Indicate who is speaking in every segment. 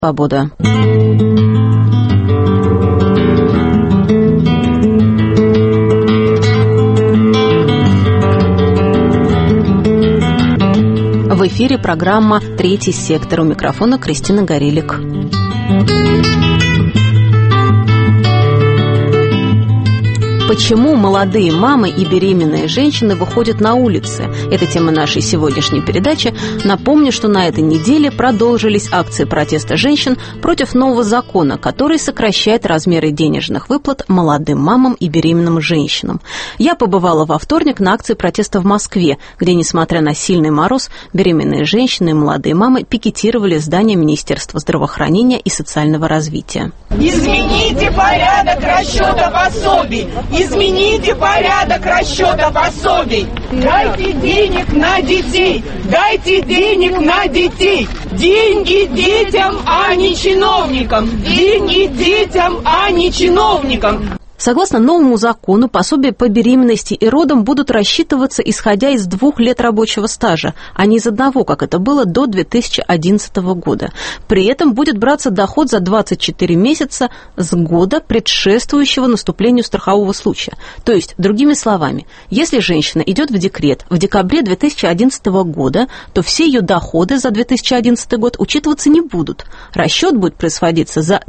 Speaker 1: Свобода. В эфире программа «Третий сектор». У микрофона Кристина Горелик. Почему молодые мамы и беременные женщины выходят на улицы? Это тема нашей сегодняшней передачи. Напомню, что на этой неделе продолжились акции протеста женщин против нового закона, который сокращает размеры денежных выплат молодым мамам и беременным женщинам. Я побывала во вторник на акции протеста в Москве, где, несмотря на сильный мороз, беременные женщины и молодые мамы пикетировали здание Министерства здравоохранения и социального развития.
Speaker 2: Измените порядок расчета пособий! Измените порядок расчета пособий! Дайте денег на детей! Дайте денег на детей! Деньги детям, а не чиновникам! Деньги детям, а не чиновникам!
Speaker 1: Согласно новому закону, пособия по беременности и родам будут рассчитываться, исходя из 2 лет рабочего стажа, а не из 1, как это было до 2011 года. При этом будет браться доход за 24 месяца с года, предшествующего наступлению страхового случая. То есть, другими словами, если женщина идет в декрет в декабре 2011 года, то все ее доходы за 2011 год учитываться не будут. Расчет будет производиться за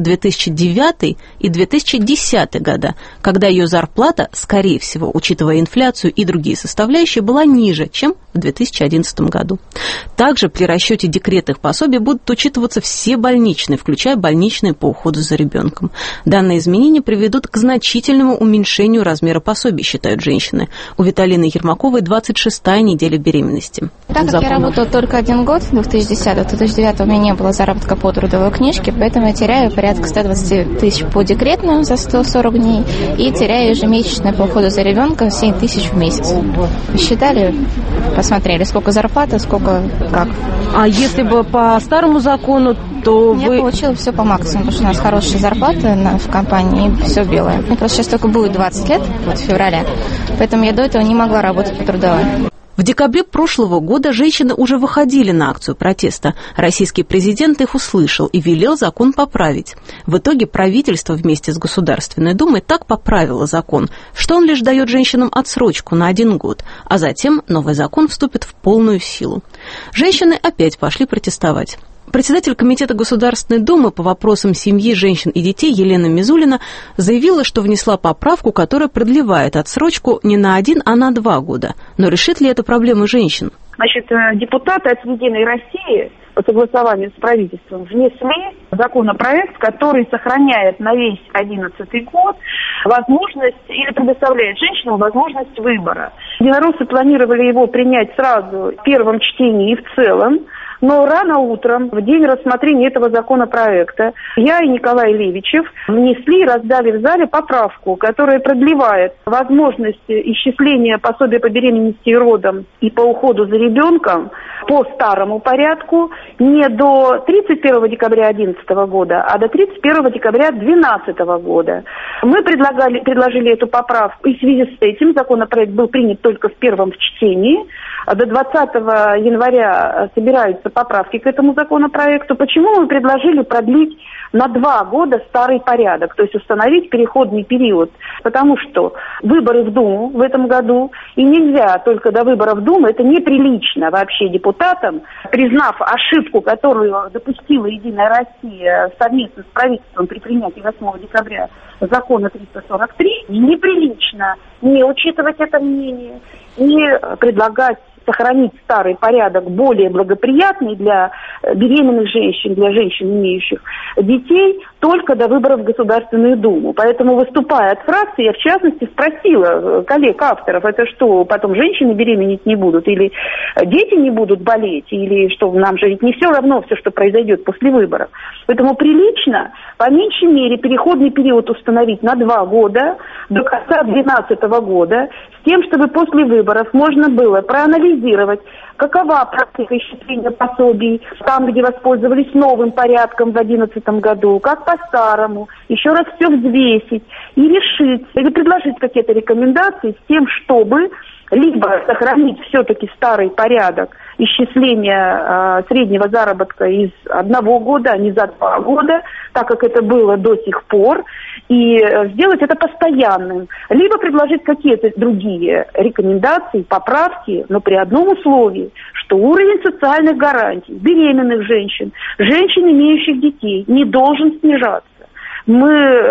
Speaker 1: 2009 и 2010 года, когда ее зарплата, скорее всего, учитывая инфляцию и другие составляющие, была ниже, чем в 2011 году. Также при расчете декретных пособий будут учитываться все больничные, включая больничные по уходу за ребенком. Данные изменения приведут к значительному уменьшению размера пособий, считают женщины. У Виталины Ермаковой 26-я неделя беременности.
Speaker 3: Так как я работала только 1 год, 2010-2009 у меня не было заработка по трудовой книжке, поэтому я теряю порядка 120 тысяч по декретному за 140 дней и теряю ежемесячно по уходу за ребенком 7 тысяч в месяц. Считали, посмотрели, сколько зарплата, сколько как.
Speaker 1: А если бы по старому закону, то
Speaker 3: я получила все по максимуму, потому что у нас хорошая зарплата в компании, и все белое. Мне просто сейчас только будет 20 лет, вот в феврале, поэтому я до этого не могла работать по трудовой.
Speaker 1: В декабре прошлого года женщины уже выходили на акцию протеста. Российский президент их услышал и велел закон поправить. В итоге правительство вместе с Государственной Думой так поправило закон, что он лишь дает женщинам отсрочку на 1 год, а затем новый закон вступит в полную силу. Женщины опять пошли протестовать. Председатель Комитета Государственной Думы по вопросам семьи, женщин и детей Елена Мизулина заявила, что внесла поправку, которая продлевает отсрочку не на 1, а на 2 года. Но решит ли это проблему женщин?
Speaker 4: Значит, депутаты от «Единой России» по согласованию с правительством внесли законопроект, который сохраняет на весь 2011 год возможность или предоставляет женщинам возможность выбора. Единороссы планировали его принять сразу в первом чтении и в целом, но рано утром, в день рассмотрения этого законопроекта, я и Николай Левичев внесли и раздали в зале поправку, которая продлевает возможность исчисления пособия по беременности и родам и по уходу за ребенком по старому порядку не до 31 декабря 2011 года, а до 31 декабря 2012 года. Мы предложили эту поправку, и в связи с этим законопроект был принят только в первом чтении. До 20 января собираются поправки к этому законопроекту. Почему мы предложили продлить на 2 года старый порядок, то есть установить переходный период? Потому что выборы в Думу в этом году, и нельзя только до выборов Думы, это неприлично вообще депутатам, признав ошибку, которую допустила «Единая Россия» совместно с правительством при принятии 8 декабря закона 343, неприлично не учитывать это мнение, не предлагать сохранить старый порядок, более благоприятный для беременных женщин, для женщин, имеющих детей, только до выборов в Государственную Думу. Поэтому, выступая от фракции, я в частности спросила коллег-авторов, это что, потом женщины беременеть не будут, или дети не будут болеть, или что, нам же ведь не все равно все, что произойдет после выборов. Поэтому прилично, по меньшей мере, переходный период установить на 2 года, до конца 2012 года, с тем, чтобы после выборов можно было проанализировать, какова практика исчисления пособий там, где воспользовались новым порядком в 2011 году, как по-старому, еще раз все взвесить и решить, или предложить какие-то рекомендации с тем, чтобы либо сохранить все-таки старый порядок исчисления среднего заработка из 1 года, а не за 2 года, так как это было до сих пор, и сделать это постоянным. Либо предложить какие-то другие рекомендации, поправки, но при одном условии, что уровень социальных гарантий беременных женщин, женщин, имеющих детей, не должен снижаться. Мы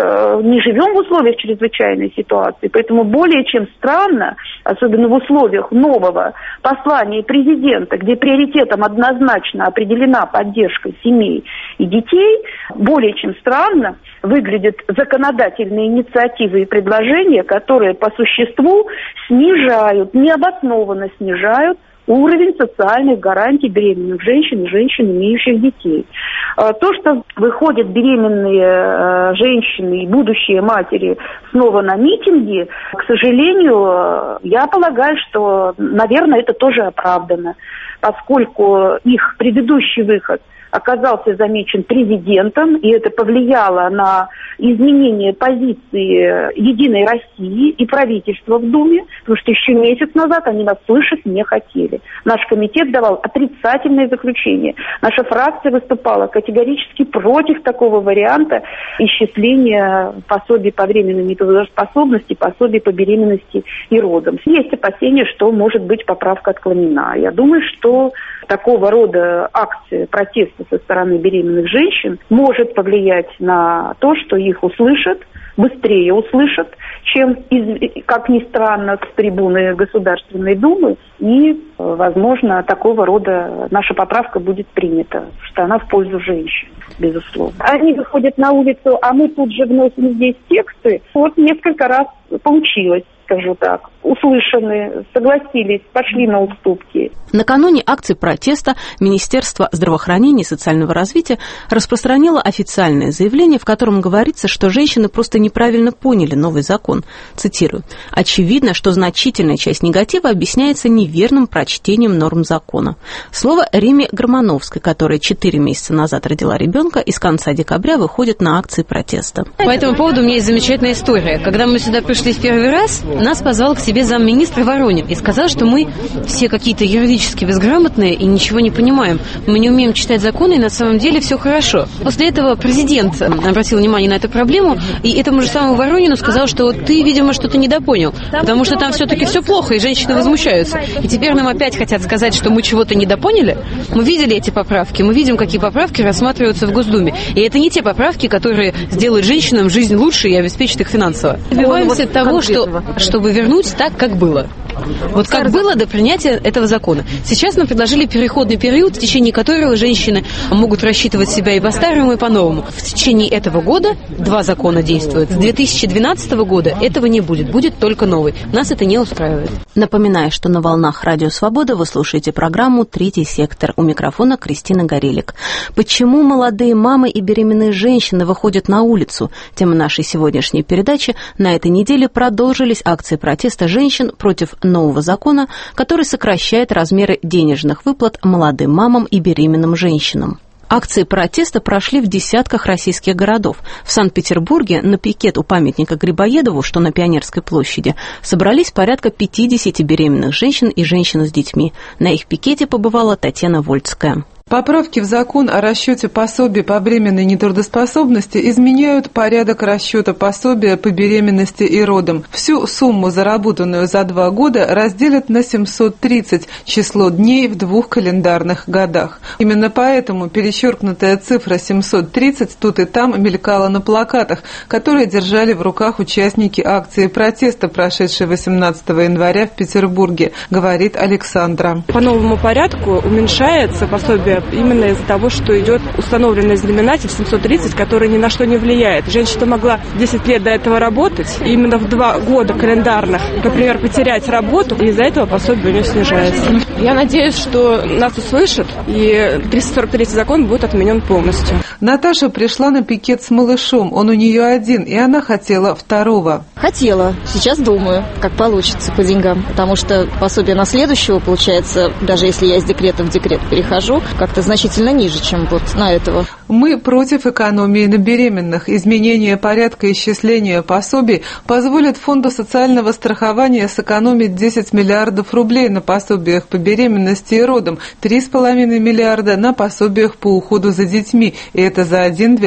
Speaker 4: не живем в условиях чрезвычайной ситуации, поэтому более чем странно, особенно в условиях нового послания президента, где приоритетом однозначно определена поддержка семей и детей, более чем странно выглядят законодательные инициативы и предложения, которые по существу снижают, необоснованно снижают уровень социальных гарантий беременных женщин и женщин, имеющих детей. То, что выходят беременные женщины и будущие матери снова на митинги, к сожалению, я полагаю, что, наверное, это тоже оправдано, поскольку их предыдущий выход оказался замечен президентом, и это повлияло на изменение позиции «Единой России» и правительства в Думе, потому что еще месяц назад они нас слышать не хотели. Наш комитет давал отрицательное заключение. Наша фракция выступала категорически против такого варианта исчисления пособий по временной нетрудоспособности, пособий по беременности и родам. Есть опасения, что может быть поправка отклонена. Я думаю, что такого рода акция протеста со стороны беременных женщин может повлиять на то, что их услышат, быстрее услышат, чем, как ни странно, с трибуны Государственной Думы. И, возможно, такого рода наша поправка будет принята, что она в пользу женщин, безусловно. Они выходят на улицу, а мы тут же вносим здесь тексты. Вот несколько раз получилось, скажу так. Услышаны, согласились, пошли на уступки.
Speaker 1: Накануне акции протеста Министерство здравоохранения и социального развития распространило официальное заявление, в котором говорится, что женщины просто неправильно поняли новый закон. Цитирую. «Очевидно, что значительная часть негатива объясняется неверным прочтением норм закона». Слово Риме Гармановской, которая 4 месяца назад родила ребенка и с конца декабря выходит на акции протеста.
Speaker 5: По этому поводу у меня есть замечательная история. Когда мы сюда пришли в первый раз, нас позвал к себе замминистра Воронин и сказал, что мы все какие-то юридически безграмотные и ничего не понимаем. Мы не умеем читать законы, и на самом деле все хорошо. После этого президент обратил внимание на эту проблему, и этому же самому Воронину сказал, что ты, видимо, что-то недопонял, потому что там все-таки все плохо, и женщины возмущаются. И теперь нам опять хотят сказать, что мы чего-то недопоняли. Мы видели эти поправки, мы видим, какие поправки рассматриваются в Госдуме. И это не те поправки, которые сделают женщинам жизнь лучше и обеспечат их финансово. Добиваемся того, чтобы вернуть так, как было. Вот как было до принятия этого закона. Сейчас нам предложили переходный период, в течение которого женщины могут рассчитывать себя и по-старому, и по-новому. В течение этого года 2 закона действуют. С 2012 года этого не будет. Будет только новый. Нас это не устраивает.
Speaker 1: Напоминаю, что на волнах Радио Свобода вы слушаете программу «Третий сектор». У микрофона Кристина Горелик. Почему молодые мамы и беременные женщины выходят на улицу? Тема нашей сегодняшней передачи. На этой неделе продолжились акции протеста женщин против нового закона, который сокращает размеры денежных выплат молодым мамам и беременным женщинам. Акции протеста прошли в десятках российских городов. В Санкт-Петербурге на пикет у памятника Грибоедову, что на Пионерской площади, собрались порядка 50 беременных женщин и женщин с детьми. На их пикете побывала Татьяна Вольцкая.
Speaker 6: Поправки в закон о расчете пособий по временной нетрудоспособности изменяют порядок расчета пособия по беременности и родам. Всю сумму, заработанную за 2 года, разделят на 730 число дней в 2 календарных годах. Именно поэтому перечеркнутая цифра 730 тут и там мелькала на плакатах, которые держали в руках участники акции протеста, прошедшей 18 января в Петербурге, говорит Александра.
Speaker 7: По новому порядку уменьшается пособие именно из-за того, что идет установленный знаменатель 730, который ни на что не влияет. Женщина могла 10 лет до этого работать, и именно в 2 года календарных, например, потерять работу, и из-за этого пособие у нее снижается. Я надеюсь, что нас услышат, и 343 закон будет отменен полностью.
Speaker 6: Наташа пришла на пикет с малышом, он у нее один, и она хотела 2-го.
Speaker 8: Хотела, сейчас думаю, как получится по деньгам, потому что пособие на следующего, получается, даже если я из декрета в декрет перехожу, как-то значительно ниже, чем вот на этого.
Speaker 6: Мы против экономии на беременных. Изменение порядка исчисления пособий позволит Фонду социального страхования сэкономить 10 миллиардов рублей на пособиях по беременности и родам, 3,5 миллиарда на пособиях по уходу за детьми. И это за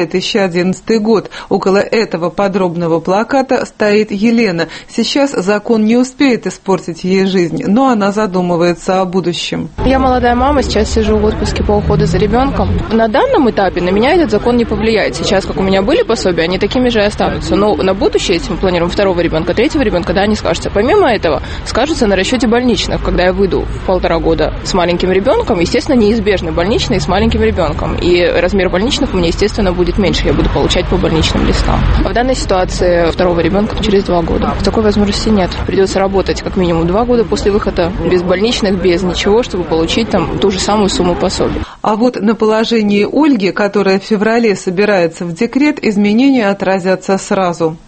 Speaker 6: 2011 год. Около этого подробного плаката стоит Елена. Сейчас закон не успеет испортить ей жизнь, но она задумывается о будущем.
Speaker 3: Я молодая мама, сейчас сижу в отпуске по уходу за ребенком. На данном этапе на меня этот закон не повлияет. Сейчас, как у меня были пособия, они такими же и останутся. Но на будущее, если мы планируем второго ребенка, третьего ребенка, да, они скажутся. Помимо этого, скажутся на расчете больничных. Когда я выйду в 1,5 года с маленьким ребенком, естественно, неизбежны больничные с маленьким ребенком. И размер больничных у меня, естественно, будет меньше. Я буду получать по больничным листам. А в данной ситуации второго ребенка через 2 года. Такой возможности нет. Придется работать как минимум 2 года после выхода, без больничных, без ничего, чтобы получить там ту же самую сумму пособия.
Speaker 6: А вот на положении Ольги, которая в феврале собирается в декрет, изменения отразятся сразу.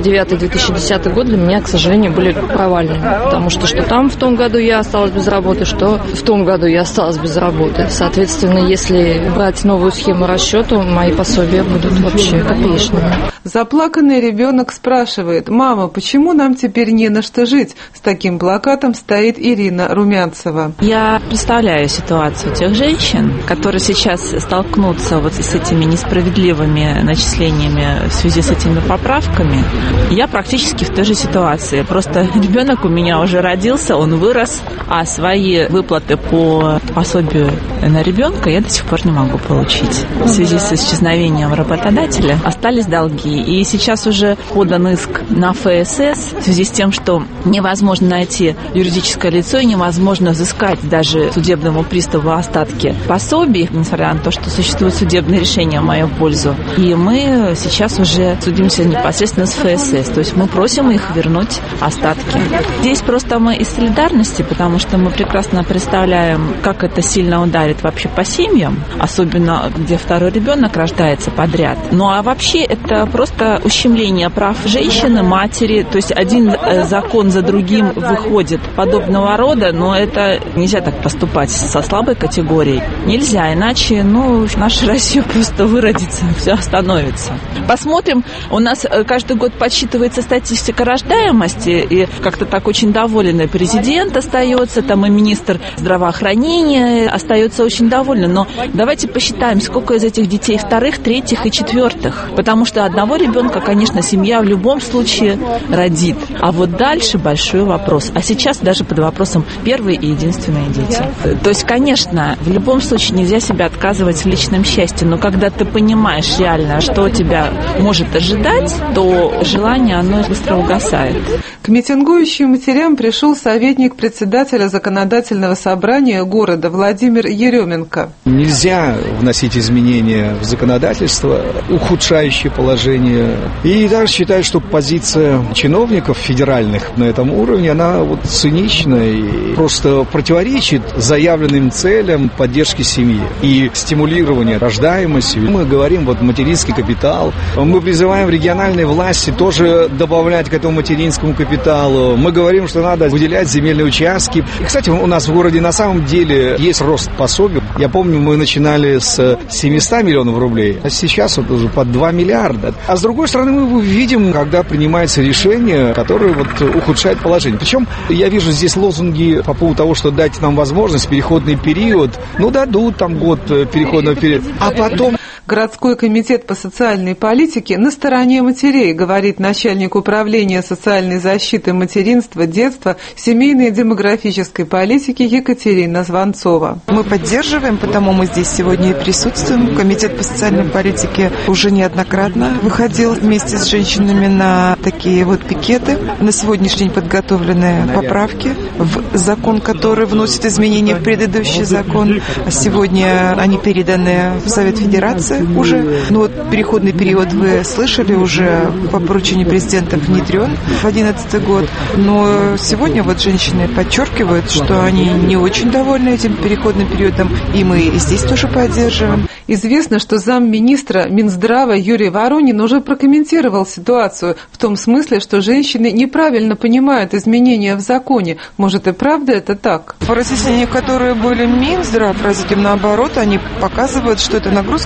Speaker 8: 2009-2010 год для меня, к сожалению, были провальными, потому что там в том году я осталась без работы, что в том году я осталась без работы. Соответственно, если брать новую схему расчета, мои пособия будут вообще копеечными.
Speaker 6: Заплаканный ребенок спрашивает: «Мама, почему нам теперь не на что жить?» С таким плакатом стоит Ирина Румянцева.
Speaker 9: Я представляю ситуацию тех женщин, которые сейчас столкнутся вот с этими несправедливыми начислениями в связи с этими поправками. Я практически в той же ситуации. Просто ребенок у меня уже родился, он вырос, а свои выплаты по пособию на ребенка я до сих пор не могу получить. В связи с исчезновением работодателя остались долги. И сейчас уже подан иск на ФСС в связи с тем, что невозможно найти юридическое лицо и невозможно взыскать даже судебному приставу остатки пособий, несмотря на то, что существует судебное решение в мою пользу. И мы сейчас уже судимся непосредственно с ФСС. То есть мы просим их вернуть остатки. Здесь просто мы из солидарности, потому что мы прекрасно представляем, как это сильно ударит вообще по семьям, особенно где второй ребенок рождается подряд. Ну а вообще это просто ущемление прав женщины, матери. То есть один закон за другим выходит подобного рода, но это нельзя так поступать со слабой категорией. Нельзя, иначе наша Россия просто выродится, все остановится. Посмотрим, у нас каждый год подсчитывается статистика рождаемости, и как-то так очень доволен и президент остается, там и министр здравоохранения остается очень доволен. Но давайте посчитаем, сколько из этих детей вторых, третьих и четвертых. Потому что одного ребенка, конечно, семья в любом случае родит. А вот дальше большой вопрос. А сейчас даже под вопросом первые и единственные дети. То есть, конечно, в любом случае нельзя себя отказывать в личном счастье, но когда ты понимаешь реально, что тебя может ожидать, то желание, оно быстро угасает.
Speaker 6: К митингующим матерям пришел советник председателя законодательного собрания города Владимир Еременко.
Speaker 10: Нельзя вносить изменения в законодательство, ухудшающие положение. И даже считаю, что позиция чиновников федеральных на этом уровне, она цинична и просто противоречит заявленным целям поддержки семьи и стимулирования рождаемости. Мы говорим материнский капитал. Мы призываем региональные власти тоже добавлять к этому материнскому капиталу. Мы говорим, что надо выделять земельные участки. И, кстати, у нас в городе на самом деле есть рост пособий. Я помню, мы начинали с 700 миллионов рублей, а сейчас уже под 2 миллиарда. А с другой стороны, мы видим, когда принимается решение, которое ухудшает положение. Причем я вижу здесь лозунги по поводу того, что дайте нам возможность, переходный период. Дадут год переходного периода. А потом...
Speaker 6: Городской комитет по социальной политике на стороне матерей, говорит начальник управления социальной защиты материнства, детства, семейной и демографической политики Екатерина Звонцова.
Speaker 11: Мы поддерживаем, потому мы здесь сегодня и присутствуем. Комитет по социальной политике уже неоднократно выходил вместе с женщинами на такие пикеты. На сегодняшний день подготовлены поправки в закон, который вносит изменения в предыдущий закон. Сегодня они переданы в Совет Федерации уже. Переходный период, вы слышали, уже по поручению президента внедрен в 2011 год. Но сегодня женщины подчеркивают, что они не очень довольны этим переходным периодом, и мы и здесь тоже поддерживаем.
Speaker 6: Известно, что замминистра Минздрава Юрий Воронин уже прокомментировал ситуацию в том смысле, что женщины неправильно понимают изменения в законе. Может, и правда это так?
Speaker 11: По разъяснениям, которые были Минздрав, наоборот, они показывают, что это нагрузка на бюджет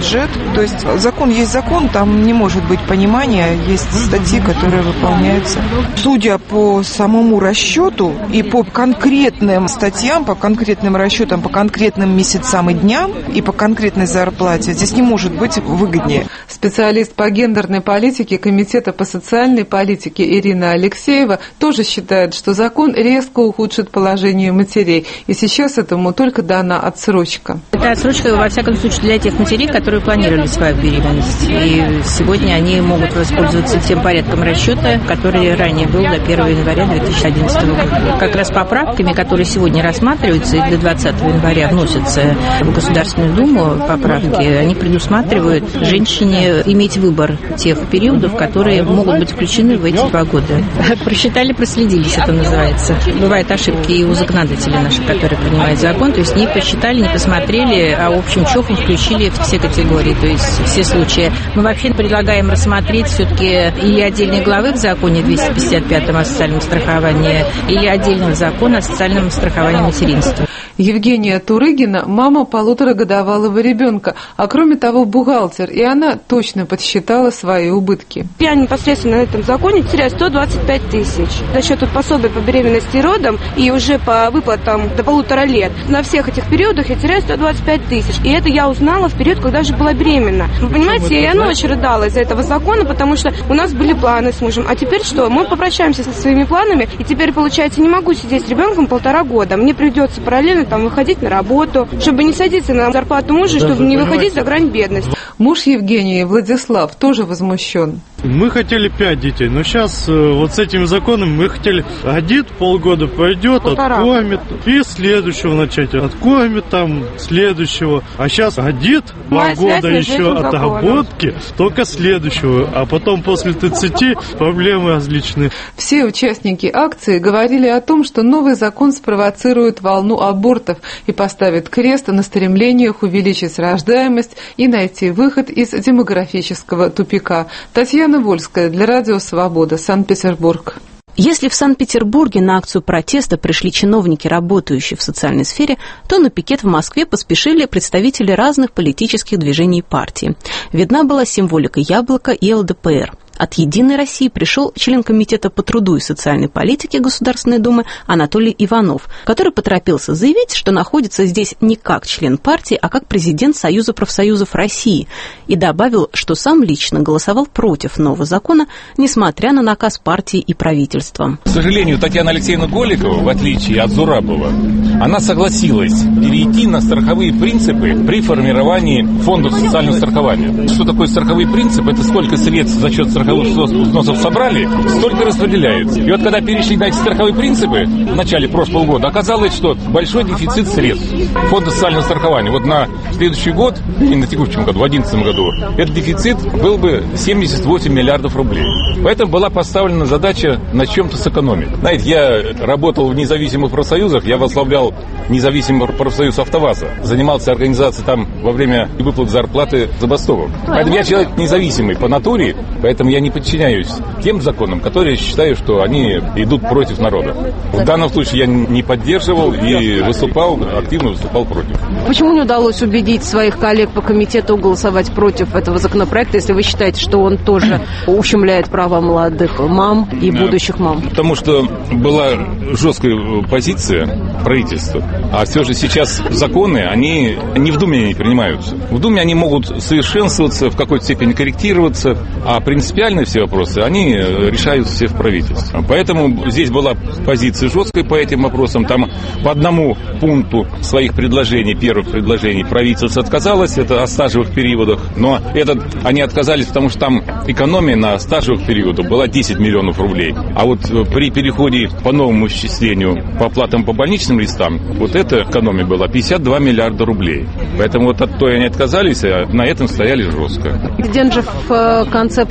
Speaker 11: бюджет. То есть закон есть закон, там не может быть понимания, есть статьи, которые выполняются. Судя по самому расчету и по конкретным статьям, по конкретным расчетам, по конкретным месяцам и дням и по конкретной зарплате, здесь не может быть выгоднее.
Speaker 6: Специалист по гендерной политике Комитета по социальной политике Ирина Алексеева тоже считает, что закон резко ухудшит положение матерей, и сейчас этому только дана отсрочка.
Speaker 12: Это отсрочка, во всяком случае, для тех матерей, которые планировали свою беременность. И сегодня они могут воспользоваться тем порядком расчета, который ранее был до 1 января 2011 года. Как раз поправками, которые сегодня рассматриваются и до 20 января вносятся в Государственную Думу поправки, они предусматривают женщине иметь выбор тех периодов, которые могут быть включены в эти 2 года. Просчитали, проследились, это называется. Бывают ошибки и у законодателей наших, которые принимают закон, то есть не посчитали, не посмотрели, а общим чохом включили все категории, то есть все случаи. Мы вообще предлагаем рассмотреть все-таки или отдельные главы в законе 255 о социальном страховании, или отдельного закона о социальном страховании материнства.
Speaker 6: Евгения Турыгина – мама 1,5-годовалого ребенка, а кроме того бухгалтер, и она точно подсчитала свои убытки.
Speaker 7: Я непосредственно на этом законе теряю 125 тысяч. За счет пособия по беременности и родам и уже по выплатам до 1,5 лет. На всех этих периодах я теряю 125 тысяч. И это я узнала в период, когда уже была беременна. Вы понимаете, я ночь рыдала из-за этого закона, потому что у нас были планы с мужем. А теперь что? Мы попрощаемся со своими планами, и теперь, получается, не могу сидеть с ребенком 1,5 года. Мне придется параллельно выходить на работу, чтобы не садиться на зарплату мужа, чтобы не выходить за грань бедности.
Speaker 6: Муж Евгении, Владислав, тоже возмущен.
Speaker 13: Мы хотели 5 детей, но сейчас вот с этим законом мы хотели один полгода пойдет, откормит, и следующего начать, откормит там следующего. А сейчас один 2 года еще отработки, только следующего, а потом после 30 проблемы различные.
Speaker 6: Все участники акции говорили о том, что новый закон спровоцирует волну абортов и поставит крест на стремлениях увеличить рождаемость и найти выход из демографического тупика. Татьяна Вольская для Радио Свобода, Санкт-Петербург.
Speaker 1: Если в Санкт-Петербурге на акцию протеста пришли чиновники, работающие в социальной сфере, то на пикет в Москве поспешили представители разных политических движений и партий. Видна была символика яблока и ЛДПР. От «Единой России» пришел член Комитета по труду и социальной политике Государственной Думы Анатолий Иванов, который поторопился заявить, что находится здесь не как член партии, а как президент Союза профсоюзов России, и добавил, что сам лично голосовал против нового закона, несмотря на наказ партии и правительства.
Speaker 14: К сожалению, Татьяна Алексеевна Голикова, в отличие от Зурабова, она согласилась перейти на страховые принципы при формировании фондов социального страхования. Что такое страховые принципы? Это сколько средств за счет страховых взносов собрали, столько распределяется. И вот когда перешли на эти страховые принципы в начале прошлого года, оказалось, что большой дефицит средств фонда социального страхования. Вот на следующий год, и на текущем году, в 2011 году, этот дефицит был бы 78 миллиардов рублей. Поэтому была поставлена задача на чем-то сэкономить. Знаете, я работал в независимых профсоюзах, я возглавлял независимый профсоюз АвтоВАЗа, занимался организацией там во время выплат зарплаты забастовок. Поэтому я человек независимый по натуре, поэтому я не подчиняюсь тем законам, которые считаю, что они идут против народа. В данном случае я не поддерживал и активно выступал против.
Speaker 5: Почему не удалось убедить своих коллег по комитету голосовать против этого законопроекта, если вы считаете, что он тоже ущемляет права молодых мам и будущих мам?
Speaker 14: Потому что была жесткая позиция правительства, а все же сейчас законы, они не в Думе не принимаются. В Думе они могут совершенствоваться, в какой-то степени корректироваться, а принципиальные все вопросы, они решаются все в правительстве. Поэтому здесь была позиция жесткая по этим вопросам. Там по одному пункту своих предложений, первых предложений, правительство отказалось, это о стажевых периодах, но они отказались, потому что там экономия на стажевых периодах была 10 миллионов рублей. А вот при переходе по новому исчислению по оплатам по больничным листам, вот эта экономия была 52 миллиарда рублей. Поэтому вот от той они отказались, а на этом стояли жестко.
Speaker 5: Президент же в конце прошлого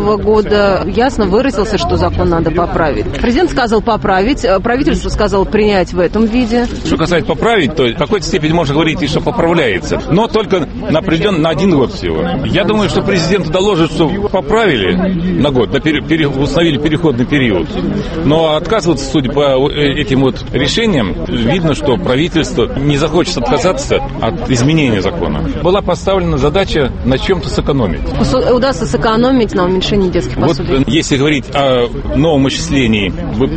Speaker 1: года ясно выразился, что закон надо поправить. Президент сказал поправить, правительство сказало принять в этом виде.
Speaker 14: Что касается поправить, то в какой-то степени можно говорить, что поправляется, но только на 1 год всего. Я думаю, что президенту доложат, что поправили на год, установили переходный период. Но отказываться, судя по этим вот решениям, видно, что правительство не захочет отказаться от изменения закона. Была поставлена задача на чем-то сэкономить.
Speaker 1: Удастся сэкономить на уменьшении детских пособий.
Speaker 14: Вот если говорить о новом исчислении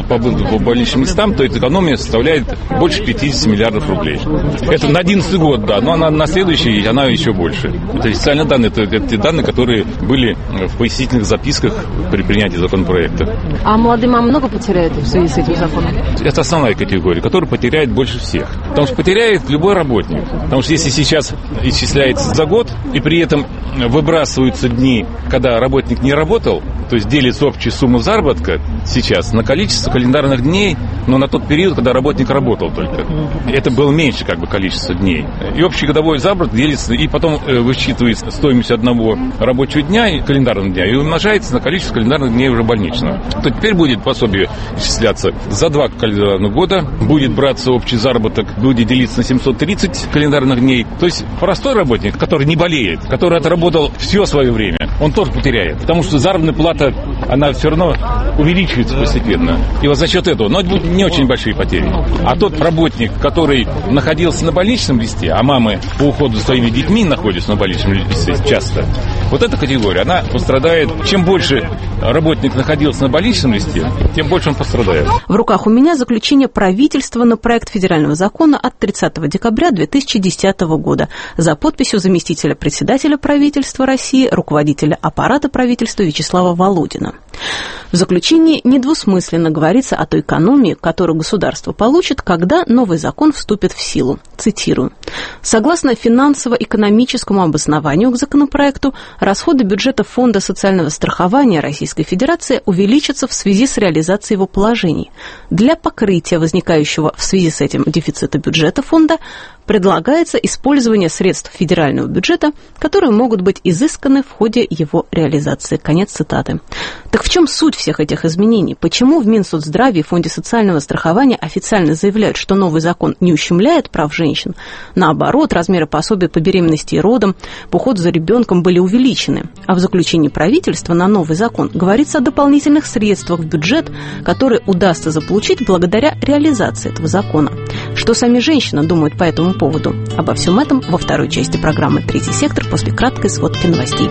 Speaker 14: по больничным местам, то эта экономия составляет больше 50 миллиардов рублей. Это на 2011 год, да, но на следующий она еще больше. Это официальные данные, это те данные, которые были в пояснительных записках при принятии законопроекта.
Speaker 1: А молодые мамы много потеряют в связи с этим законом?
Speaker 14: Это основная категория, которая потеряет больше всех. Потому что потеряет любой работник. Потому что если сейчас исчисляется за год, и при этом выбрасываются дни, когда работник не работал, то есть делится общая сумма заработка сейчас на количество календарных дней, но на тот период, когда работник работал только. Это было меньше количество дней. И общий годовой заработок делится, и потом высчитывается стоимость одного рабочего дня, календарного дня, и умножается на количество календарных дней уже больничного. То теперь будет пособие исчисляться за 2 календарных года, будет браться общий заработок, будет делиться на 730 календарных дней. То есть простой работник, который не болеет, который отработал все свое время, он тоже потеряет. Потому что заработная плата, она все равно увеличивается постепенно. И вот за счет этого, но это будут не очень большие потери. А тот работник, который находился на больничном листе, а мамы по уходу за своими детьми находятся на больничном листе часто, вот эта категория, она пострадает. Чем больше работник находился на больничном листе, тем больше он пострадает.
Speaker 1: В руках у меня заключение правительства на проект федерального закона от 30 декабря 2010 года за подписью заместителя председателя правительства России, руководителя аппарата правительства Вячеслава Володина. В заключении недвусмысленно говорится о той экономии, которую государство получит, когда новый закон вступит в силу. Цитирую. Согласно финансово-экономическому обоснованию к законопроекту, расходы бюджета Фонда социального страхования Российской Федерации увеличатся в связи с реализацией его положений. Для покрытия возникающего в связи с этим дефицита бюджета фонда предлагается использование средств федерального бюджета, которые могут быть изысканы в ходе его реализации. Конец цитаты. Так в чем суть всех этих изменений? Почему в Минсоцздраве и Фонде социального страхования официально заявляют, что новый закон не ущемляет прав женщин? Наоборот, размеры пособий по беременности и родам, по уходу за ребенком были увеличены. А в заключении правительства на новый закон говорится о дополнительных средствах в бюджет, которые удастся заполучить благодаря реализации этого закона. Что сами женщины думают по этому поводу? Обо всем этом во второй части программы «Третий сектор» после краткой сводки новостей.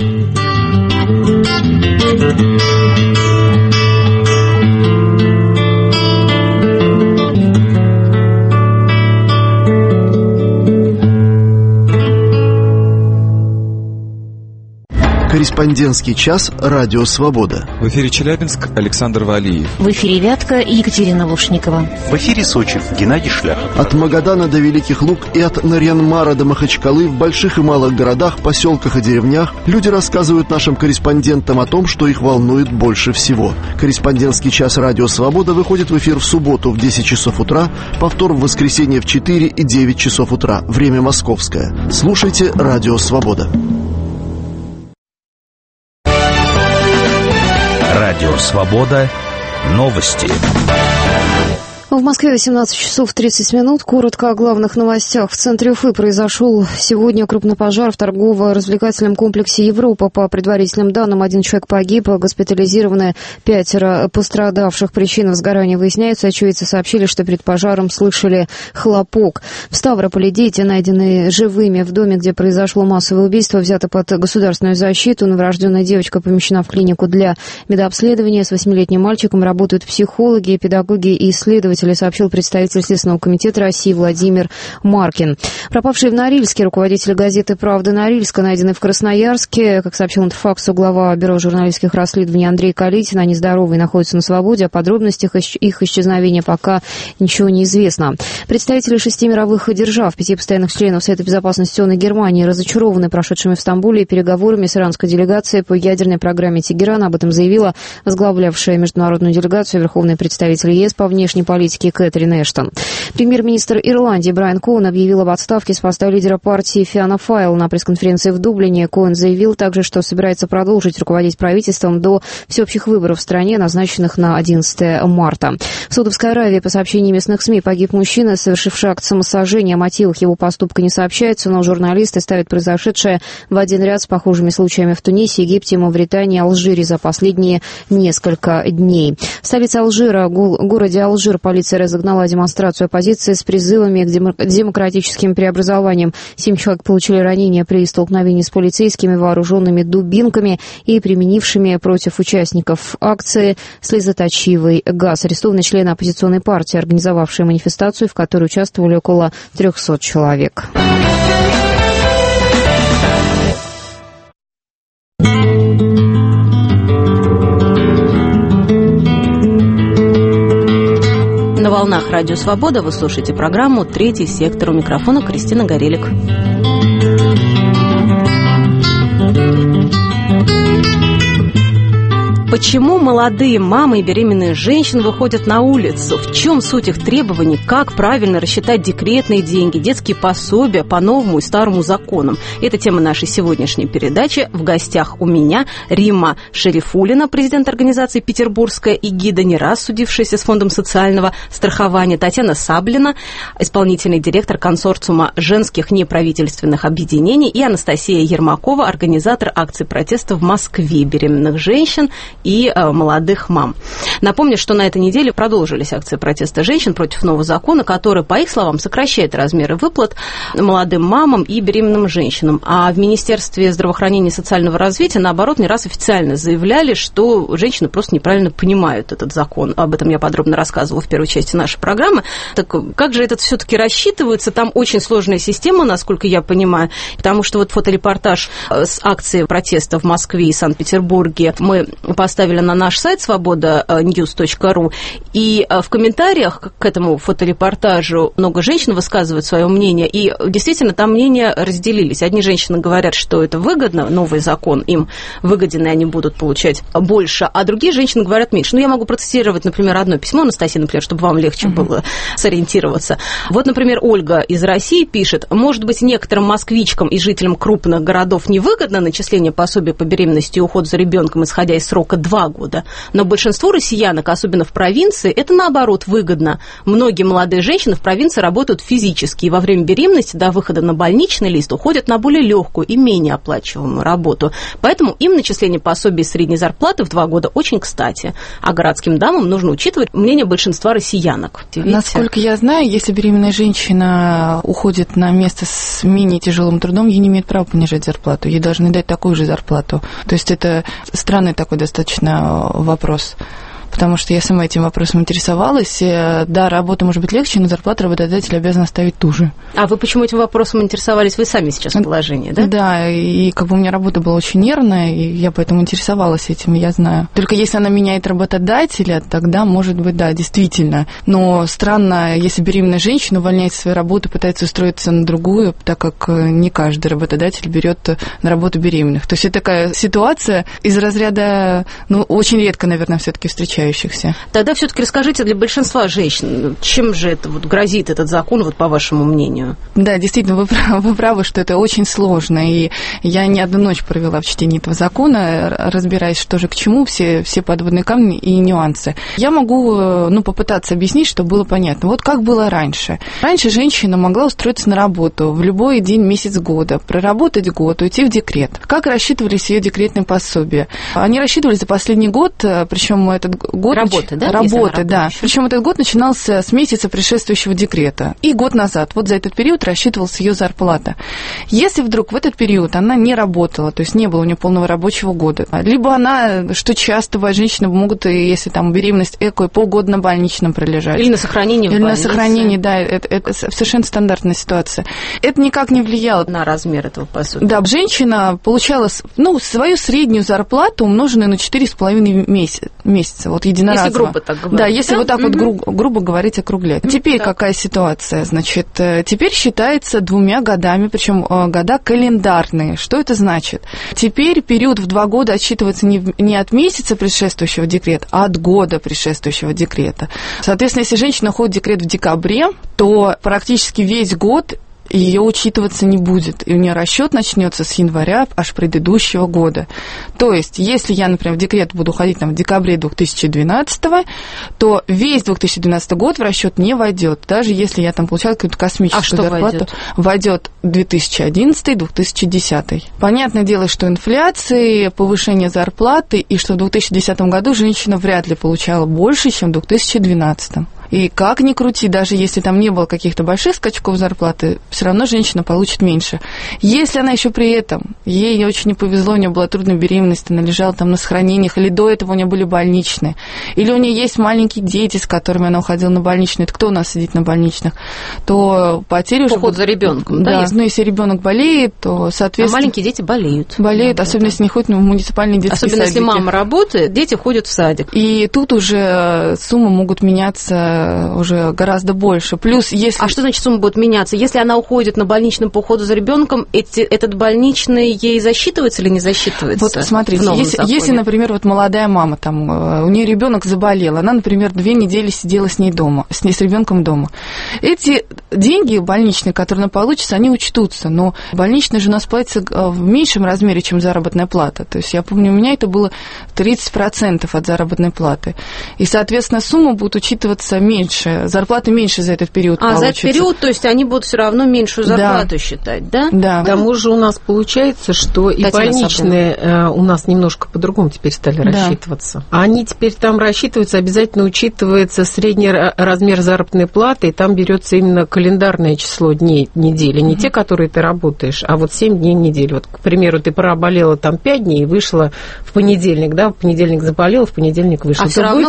Speaker 15: Корреспондентский час «Радио Свобода».
Speaker 16: В эфире Челябинск, Александр Валиев.
Speaker 17: В эфире Вятка, Екатерина Лушникова.
Speaker 18: В эфире Сочи, Геннадий Шляхов.
Speaker 15: От Магадана до Великих Луг и от Нарьян-Мара до Махачкалы в больших и малых городах, поселках и деревнях люди рассказывают нашим корреспондентам о том, что их волнует больше всего. Корреспондентский час «Радио Свобода» выходит в эфир в субботу в 10 часов утра, повтор в воскресенье в 4 и 9 часов утра. Время московское. Слушайте «Радио Свобода».
Speaker 18: Радио «Свобода». Новости.
Speaker 19: В Москве 18 часов 30 минут. Коротко о главных новостях. В центре Уфы произошел сегодня крупный пожар в торгово-развлекательном комплексе «Европа». По предварительным данным, 1 человек погиб, госпитализированы 5 пострадавших. Причины возгорания выясняются. Очевидцы сообщили, что перед пожаром слышали хлопок. В Ставрополе дети, найденные живыми в доме, где произошло массовое убийство, взяты под государственную защиту. Новорожденная девочка помещена в клинику для медобследования. С 8-летним мальчиком работают психологи, педагоги и исследователи, сообщил представитель Следственного комитета России Владимир Маркин. Пропавший в Норильске руководитель газеты «Правда Норильска», найденный в Красноярске. Как сообщил Интерфаксу глава Бюро журналистских расследований Андрей Калитин, они здоровы и находятся на свободе. О подробностях их исчезновения пока ничего не известно. Представители 6 мировых держав, 5 постоянных членов Совета безопасности ООН и Германии разочарованы прошедшими в Стамбуле переговорами с иранской делегацией по ядерной программе Тегерана. Об этом заявила возглавлявшая международную делегацию верховный представитель ЕС по внешней политике политики Кэтрин Эштон. Премьер-министр Ирландии Брайан Коун объявил об отставке с поста лидера партии Фиана Файл. На пресс-конференции в Дублине Коун заявил также, что собирается продолжить руководить правительством до всеобщих выборов в стране, назначенных на 11 марта. В Саудовской Аравии, по сообщениям местных СМИ, погиб мужчина, совершивший акт самосожжения. О мотивах его поступка не сообщается, но журналисты ставят произошедшее в один ряд с похожими случаями в Тунисе, Египте, Мавритании, Алжире за последние несколько дней. В столице Алжира, городе Алжир, полиция разогнала демонстрацию оппозиции с призывами к демократическим преобразованиям. 7 человек получили ранения при столкновении с полицейскими, вооруженными дубинками и применившими против участников акции слезоточивый газ. Арестованы члены оппозиционной партии, организовавшие манифестацию, в которой участвовали около 300 человек.
Speaker 1: На волнах Радио Свобода вы слушаете программу «Третий сектор». У микрофона Кристина Горелик. Почему молодые мамы и беременные женщины выходят на улицу? В чем суть их требований? Как правильно рассчитать декретные деньги, детские пособия по новому и старому законам? Это тема нашей сегодняшней передачи. В гостях у меня Римма Шерифуллина, президент организации «Петербургская эгида», не раз судившаяся с Фондом социального страхования, Татьяна Саблина, исполнительный директор консорциума женских неправительственных объединений, и Анастасия Ермакова, организатор акции протеста в Москве беременных женщин и молодых мам. Напомню, что на этой неделе продолжились акции протеста женщин против нового закона, который, по их словам, сокращает размеры выплат молодым мамам и беременным женщинам. А в Министерстве здравоохранения и социального развития, наоборот, не раз официально заявляли, что женщины просто неправильно понимают этот закон. Об этом я подробно рассказывала в первой части нашей программы. Так как же это все-таки рассчитывается? Там очень сложная система, насколько я понимаю, потому что вот фоторепортаж с акции протеста в Москве и Санкт-Петербурге мы поставили на наш сайт svoboda.news.ru, и в комментариях к этому фоторепортажу много женщин высказывают свое мнение, и действительно там мнения разделились. Одни женщины говорят, что это выгодно, новый закон им выгоден, и они будут получать больше, а другие женщины говорят меньше. Я могу процитировать, например, одно письмо, Анастасия, например, чтобы вам легче было сориентироваться. Вот, например, Ольга из России пишет: может быть, некоторым москвичкам и жителям крупных городов невыгодно начисление пособия по беременности и уход за ребенком, исходя из срока 2 года. Но большинству россиянок, особенно в провинции, это наоборот выгодно. Многие молодые женщины в провинции работают физически, и во время беременности до выхода на больничный лист уходят на более легкую и менее оплачиваемую работу. Поэтому им начисление пособия средней зарплаты в 2 года очень кстати. А городским дамам нужно учитывать мнение большинства россиянок.
Speaker 20: Насколько я знаю, если беременная женщина уходит на место с менее тяжелым трудом, ей не имеет права понижать зарплату. Ей должны дать такую же зарплату. То есть это странный такой достаточно вопрос. Потому что я сама этим вопросом интересовалась. Да, работа может быть легче, но зарплату работодатель обязан оставить ту же.
Speaker 1: А вы почему этим вопросом интересовались? Вы сами сейчас в положении, да?
Speaker 20: Да, и у меня работа была очень нервная, и я поэтому интересовалась этим, я знаю. Только если она меняет работодателя, тогда, может быть, да, действительно. Но странно, если беременная женщина увольняет свою работу, пытается устроиться на другую, так как не каждый работодатель берет на работу беременных. То есть это такая ситуация из разряда, очень редко, наверное, все-таки встречается.
Speaker 1: Тогда все-таки расскажите для большинства женщин, чем же это грозит этот закон, по вашему мнению?
Speaker 20: Да, действительно, вы правы, что это очень сложно, и я не одну ночь провела в чтении этого закона, разбираясь, что же к чему, все подводные камни и нюансы. Я могу попытаться объяснить, чтобы было понятно. Вот как было раньше. Раньше женщина могла устроиться на работу в любой день, месяц года, проработать год, уйти в декрет. Как рассчитывались ее декретные пособия? Они рассчитывались за последний год, причем этот год...
Speaker 1: Работы, да?
Speaker 20: Работы, да. Причем этот год начинался с месяца предшествующего декрета. И год назад, вот за этот период рассчитывалась ее зарплата. Если вдруг в этот период она не работала, то есть не было у нее полного рабочего года, либо она, что часто бывает, женщины могут, если там беременность эко, полгода на больничном пролежать.
Speaker 1: Или на сохранении в больнице.
Speaker 20: Или на сохранении, да, это совершенно стандартная ситуация. Это никак не влияло
Speaker 1: на размер этого пособия.
Speaker 20: Да, женщина получала свою среднюю зарплату, умноженную на 4,5 месяца. вот единоразово.
Speaker 1: Если грубо так говорить.
Speaker 20: Да, если вот так вот грубо говорить, округлять. Теперь какая ситуация? Значит, теперь считается 2 годами, причем года календарные. Что это значит? Теперь период в 2 года отсчитывается не от месяца предшествующего декрета, а от года предшествующего декрета. Соответственно, если женщина уходит в декрет в декабре, то практически весь год ее учитываться не будет, и у нее расчет начнется с января аж предыдущего года. То есть, если я, например, в декрет буду ходить в декабре 2012, то весь 2012 год в расчет не войдет, даже если я там получала какую-то космическую зарплату. Войдет 2011-2010. Понятное дело, что инфляция, повышение зарплаты, и что в 2010 году женщина вряд ли получала больше, чем в 2012. И как ни крути, даже если там не было каких-то больших скачков зарплаты, все равно женщина получит меньше. Если она еще при этом, ей очень не повезло, у нее была трудная беременность, она лежала там на сохранениях, или до этого у нее были больничные, или у нее есть маленькие дети, с которыми она уходила на больничные, это кто у нас сидит на больничных, то потеря уже...
Speaker 1: Уход за ребенком,
Speaker 20: да? Ну, если ребенок болеет, то, соответственно...
Speaker 1: А маленькие дети болеют.
Speaker 20: Болеют, особенно если не ходят в муниципальные детские садики.
Speaker 1: Особенно если мама работает, дети ходят в садик.
Speaker 20: И тут уже суммы могут меняться уже гораздо больше. Плюс, если...
Speaker 1: А что значит сумма будет меняться? Если она уходит на больничный по уходу за ребенком, этот больничный ей засчитывается или не засчитывается?
Speaker 20: Вот смотрите, если, например, вот молодая мама, там, у нее ребенок заболел, она, например, 2 недели сидела с ней дома, с ребенком дома. Эти деньги больничные, которые она получится, они учтутся, но больничный же у нас платится в меньшем размере, чем заработная плата. То есть я помню, у меня это было 30% от заработной платы. И, соответственно, сумма будет учитываться меньше, зарплаты меньше за этот период получится.
Speaker 1: За этот период, то есть они будут все равно меньшую зарплату считать, да?
Speaker 20: Да.
Speaker 21: К тому же у нас получается, что и больничные у нас немножко по-другому теперь стали рассчитываться. Они теперь там рассчитываются, обязательно учитывается средний размер заработной платы, и там берется именно календарное число дней недели, не те, которые ты работаешь, а вот 7 дней в неделю. Вот, к примеру, ты проболела там 5 дней и вышла в понедельник, да, в понедельник заболела, в понедельник вышла.
Speaker 1: А все равно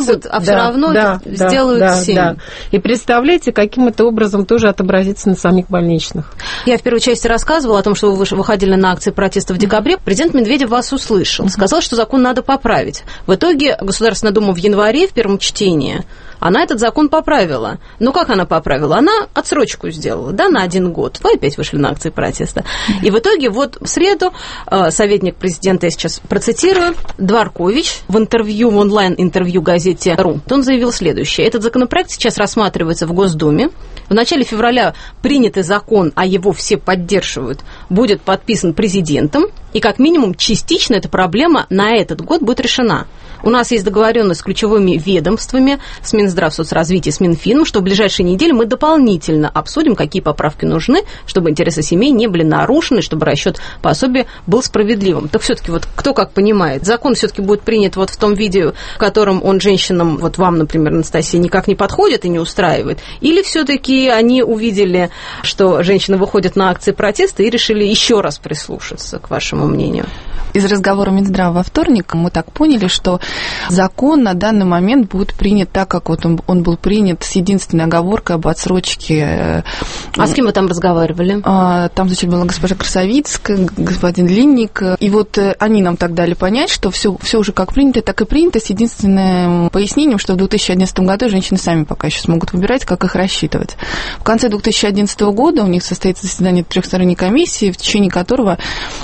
Speaker 1: сделают 7.
Speaker 21: Да. И представляете, каким это образом тоже отобразится на самих больничных.
Speaker 1: Я в первой части рассказывала о том, что вы выходили на акции протеста в декабре. Президент Медведев вас услышал, сказал, что закон надо поправить. В итоге Государственная Дума в январе в первом чтении она этот закон поправила. Ну, как она поправила? Она отсрочку сделала, да, на 1 год. Вы опять вышли на акции протеста. И в итоге вот в среду советник президента, я сейчас процитирую, Дворкович в онлайн-интервью газете «Ру», он заявил следующее. Этот законопроект сейчас рассматривается в Госдуме. В начале февраля принятый закон, а его все поддерживают, будет подписан президентом, и как минимум частично эта проблема на этот год будет решена. У нас есть договоренность с ключевыми ведомствами, с Минздравсоцразвития, с Минфином, что в ближайшие недели мы дополнительно обсудим, какие поправки нужны, чтобы интересы семей не были нарушены, чтобы расчет пособия был справедливым. Так все-таки вот кто как понимает, закон все-таки будет принят вот в том виде, в котором он женщинам, вот вам, например, Анастасия, никак не подходит и не устраивает, или все-таки они увидели, что женщины выходят на акции протеста и решили еще раз прислушаться к вашему мнению?
Speaker 20: Из разговора Минздрава во вторник мы так поняли, что закон на данный момент будет принят так, как вот он был принят, с единственной оговоркой об отсрочке.
Speaker 1: А с кем вы там разговаривали?
Speaker 20: Там, значит, была госпожа Красовицкая, господин Линник. И вот они нам так дали понять, что все уже как принято, так и принято, с единственным пояснением, что в 2011 году женщины сами пока еще смогут выбирать, как их рассчитывать. В конце 2011 года у них состоится заседание трехсторонней комиссии, в течение которого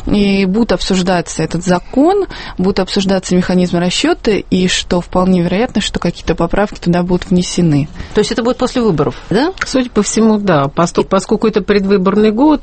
Speaker 20: и будет обсуждаться этот закон, будут обсуждаться механизмы расчета, и что вполне вероятно, что какие-то поправки туда будут внесены.
Speaker 1: То есть это будет после выборов, да?
Speaker 21: Судя по всему, да. Поскольку это предвыборный год,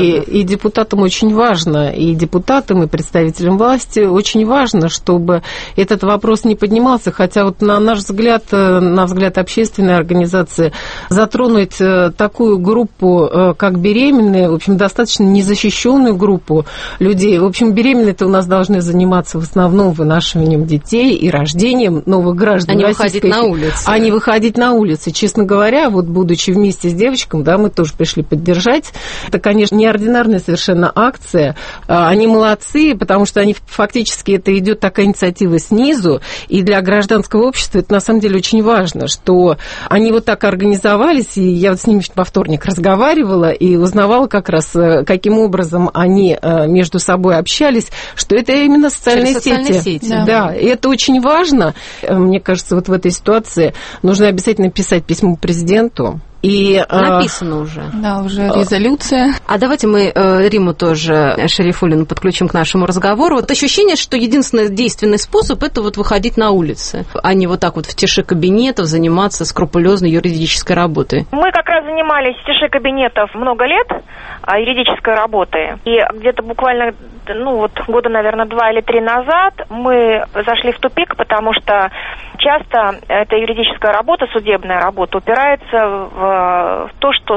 Speaker 21: и депутатам очень важно, и депутатам, и представителям власти очень важно, чтобы этот вопрос не поднимался, хотя вот на наш взгляд, на взгляд общественной организации, затронуть такую группу, как беременные, в общем, достаточно незащищенную группу людей. В общем, беременные у нас должны заниматься в основном вынашиванием детей и рождением новых граждан.
Speaker 1: А не выходить на улицу.
Speaker 21: А не выходить на улицы. Честно говоря, вот будучи вместе с девочками, да, мы тоже пришли поддержать. Это, конечно, неординарная совершенно акция. Они молодцы, потому что они фактически, это идет такая инициатива снизу, и для гражданского общества это на самом деле очень важно, что они вот так организовались, и я вот с ними во вторник разговаривала и узнавала как раз, каким образом они между собой собой общались, что это именно социальные сети. Да, и это очень важно. Мне кажется, вот в этой ситуации нужно обязательно писать письмо президенту. И,
Speaker 1: написано уже.
Speaker 20: Да, уже резолюция.
Speaker 1: А давайте мы Римму тоже, Шарифуллину, подключим к нашему разговору. Вот ощущение, что единственный действенный способ – это вот выходить на улицы, а не вот так вот в тиши кабинетов заниматься скрупулезной юридической работой.
Speaker 2: Мы как раз занимались в тиши кабинетов много лет юридической работы. И где-то буквально, года, наверное, 2 или 3 назад мы зашли в тупик, потому что часто эта юридическая работа, судебная работа, упирается в то, что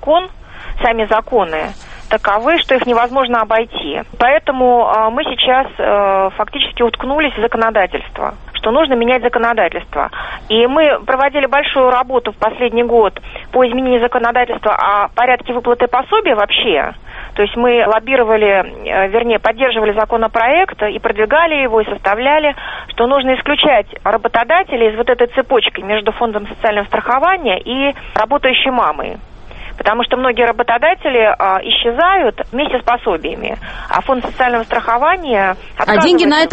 Speaker 2: сами законы таковы, что их невозможно обойти. Поэтому мы сейчас фактически уткнулись в законодательство, что нужно менять законодательство. И мы проводили большую работу в последний год по изменению законодательства о порядке выплаты пособия вообще. То есть мы поддерживали законопроект и продвигали его, и составляли, что нужно исключать работодателей из вот этой цепочки между фондом социального страхования и работающей мамой. Потому что многие работодатели исчезают вместе с пособиями, а фонд социального страхования
Speaker 1: отказывается.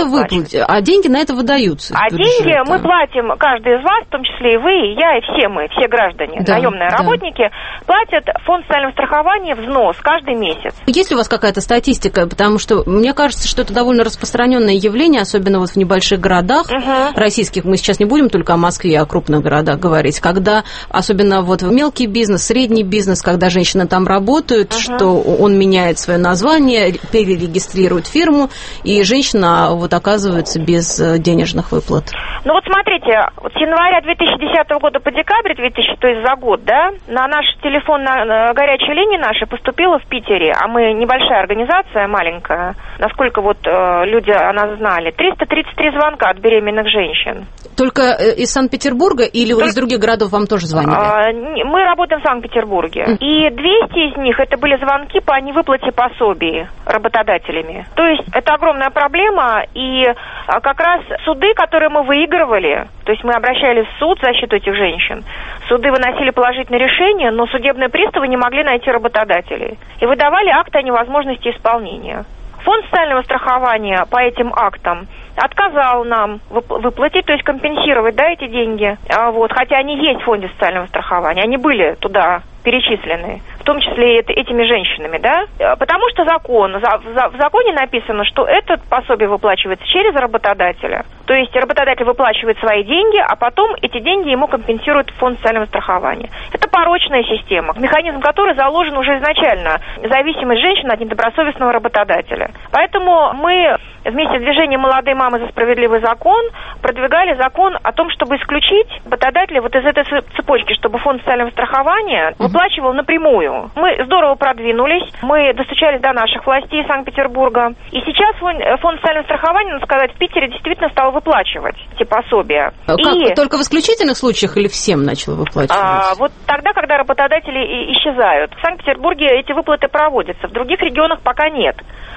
Speaker 1: А деньги на это выдаются.
Speaker 2: А деньги мы платим, каждый из вас, в том числе и вы, и я, и все мы, все граждане, наемные работники, платят фонд социального страхования взнос каждый месяц.
Speaker 1: Есть ли у вас какая-то статистика? Потому что мне кажется, что это довольно распространенное явление, особенно вот в небольших городах российских. Мы сейчас не будем только о Москве, а о крупных городах говорить, когда особенно вот мелкий бизнес, средний бизнес, когда женщины там работают, что он меняет свое название, перерегистрирует фирму, и женщина вот оказывается без денежных выплат.
Speaker 2: Ну вот смотрите, вот с января 2010 года по декабрь 2000, то есть за год, да, на наш телефон, на горячей линии нашей поступило в Питере, а мы небольшая организация, маленькая, насколько вот люди о нас знали, 333 звонка от беременных женщин.
Speaker 1: Только из Санкт-Петербурга или из других городов вам тоже звонили?
Speaker 2: Мы работаем в Санкт-Петербурге. И 200 из них это были звонки по невыплате пособий работодателями. То есть это огромная проблема, и как раз суды, которые мы выигрывали, то есть мы обращались в суд в защиту этих женщин, суды выносили положительные решения, но судебные приставы не могли найти работодателей. И выдавали акты о невозможности исполнения. Фонд социального страхования по этим актам отказал нам выплатить, то есть компенсировать, эти деньги. Хотя они есть в фонде социального страхования, они были туда перечислены, в том числе этими женщинами, потому что в законе написано, что это пособие выплачивается через работодателя. То есть работодатель выплачивает свои деньги, а потом эти деньги ему компенсирует фонд социального страхования. Это порочная система, механизм которой заложен уже изначально, зависимость женщины от недобросовестного работодателя. Поэтому мы вместе с движением «Молодые мамы за справедливый закон» продвигали закон о том, чтобы исключить работодателя вот из этой цепочки, чтобы фонд социального страхования выплачивал напрямую. Мы здорово продвинулись, мы достучались до наших властей Санкт-Петербурга. И сейчас фонд социального страхования, надо сказать, в Питере действительно стал выплачивать эти пособия.
Speaker 1: Только в исключительных случаях или всем начал выплачивать?
Speaker 2: Вот тогда, когда работодатели исчезают. В Санкт-Петербурге эти выплаты проводятся, в других регионах пока нет.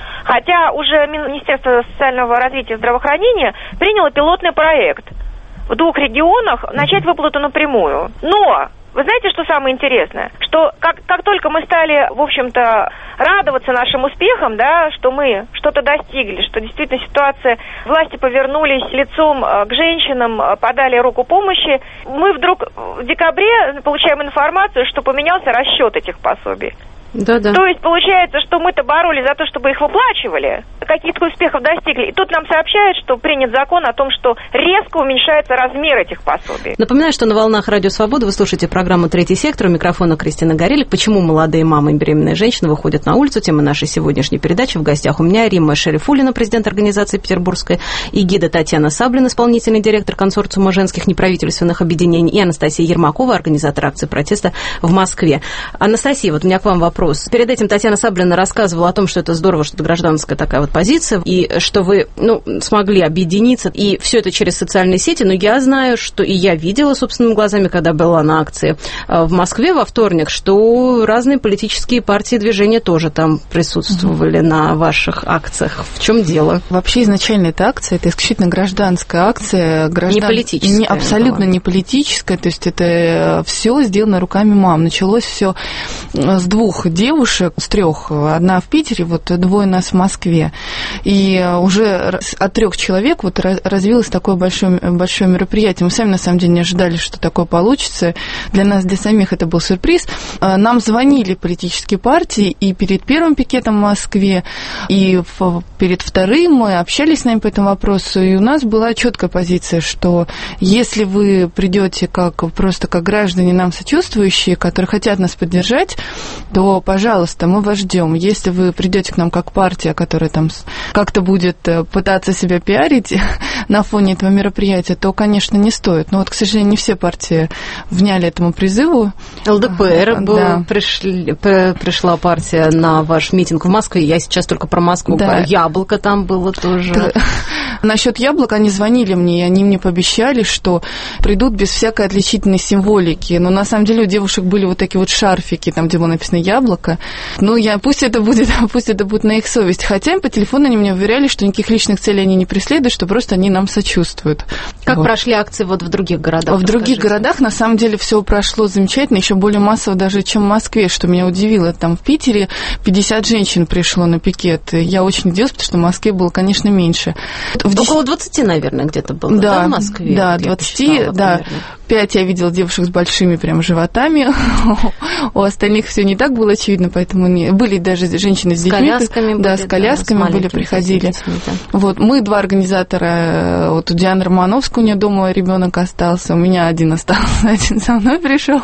Speaker 2: Хотя уже Министерство социального развития и здравоохранения приняло пилотный проект в 2 регионах начать выплату напрямую. Но вы знаете, что самое интересное? Что как только мы стали, в общем-то, радоваться нашим успехам, что мы что-то достигли, что действительно ситуация, власти повернулись лицом к женщинам, подали руку помощи, мы вдруг в декабре получаем информацию, что поменялся расчет этих пособий. То есть получается, что мы-то боролись за то, чтобы их выплачивали, каких-то успехов достигли. И тут нам сообщают, что принят закон о том, что резко уменьшается размер этих пособий.
Speaker 1: Напоминаю, что на волнах Радио Свобода вы слушаете программу «Третий сектор». У микрофона Кристина Горелик. Почему молодые мамы и беременные женщины выходят на улицу? Тема нашей сегодняшней передачи. В гостях у меня Римма Шарифуллина, президент организации «Петербургская», и гида Татьяна Саблин, исполнительный директор консорциума женских неправительственных объединений, и Анастасия Ермакова, организатор акции протеста в Москве. Анастасия, вот у меня к вам вопрос. Перед этим Татьяна Саблина рассказывала о том, что это здорово, что это гражданская такая вот позиция, и что вы смогли объединиться, и все это через социальные сети. Но я знаю, что и я видела собственными глазами, когда была на акции в Москве во вторник, что разные политические партии и движения тоже там присутствовали на ваших акциях. В чем дело?
Speaker 20: Вообще изначально эта акция, это исключительно гражданская акция.
Speaker 1: Не политическая.
Speaker 20: Абсолютно не политическая, то есть это все сделано руками мам. Началось все с 2 девушек, с 3, одна в Питере, вот 2 нас в Москве. И уже от 3 человек вот развилось такое большое мероприятие. Мы сами, на самом деле, не ожидали, что такое получится. Для нас, для самих это был сюрприз. Нам звонили политические партии и перед первым пикетом в Москве, и перед вторым мы общались с нами по этому вопросу, и у нас была четкая позиция, что если вы придете просто как граждане нам сочувствующие, которые хотят нас поддержать, то, пожалуйста, мы вас ждем. Если вы придете к нам как партия, которая там как-то будет пытаться себя пиарить на фоне этого мероприятия, то, конечно, не стоит. Но вот, к сожалению, не все партии вняли этому призыву.
Speaker 1: ЛДПР пришла партия на ваш митинг в Москве. Я сейчас только про Москву. Да. Яблоко там было тоже.
Speaker 20: Насчет яблок они звонили мне, и они мне пообещали, что придут без всякой отличительной символики. Но на самом деле у девушек были вот такие вот шарфики, там, где было написано «яблоко». Ну, пусть это будет на их совесть. Хотя по телефону они мне уверяли, что никаких личных целей они не преследуют, что просто они нам сочувствуют.
Speaker 1: Как прошли акции вот в других городах?
Speaker 20: В других городах, на самом деле, все прошло замечательно, еще более массово даже, чем в Москве, что меня удивило. Там в Питере 50 женщин пришло на пикет. Я очень удивилась, потому что в Москве было, конечно, меньше.
Speaker 1: Около 20, наверное, где-то было, да, в Москве?
Speaker 20: Да, 20, да. 5 я видела девушек с большими прям животами. У остальных все не так было очевидно, поэтому были даже женщины с детьми.
Speaker 1: С колясками
Speaker 20: да, с колясками были, приходили. Вот, мы 2 организатора. Вот у Дианы Романовской, у нее дома ребенок остался, у меня один остался, один со мной пришел.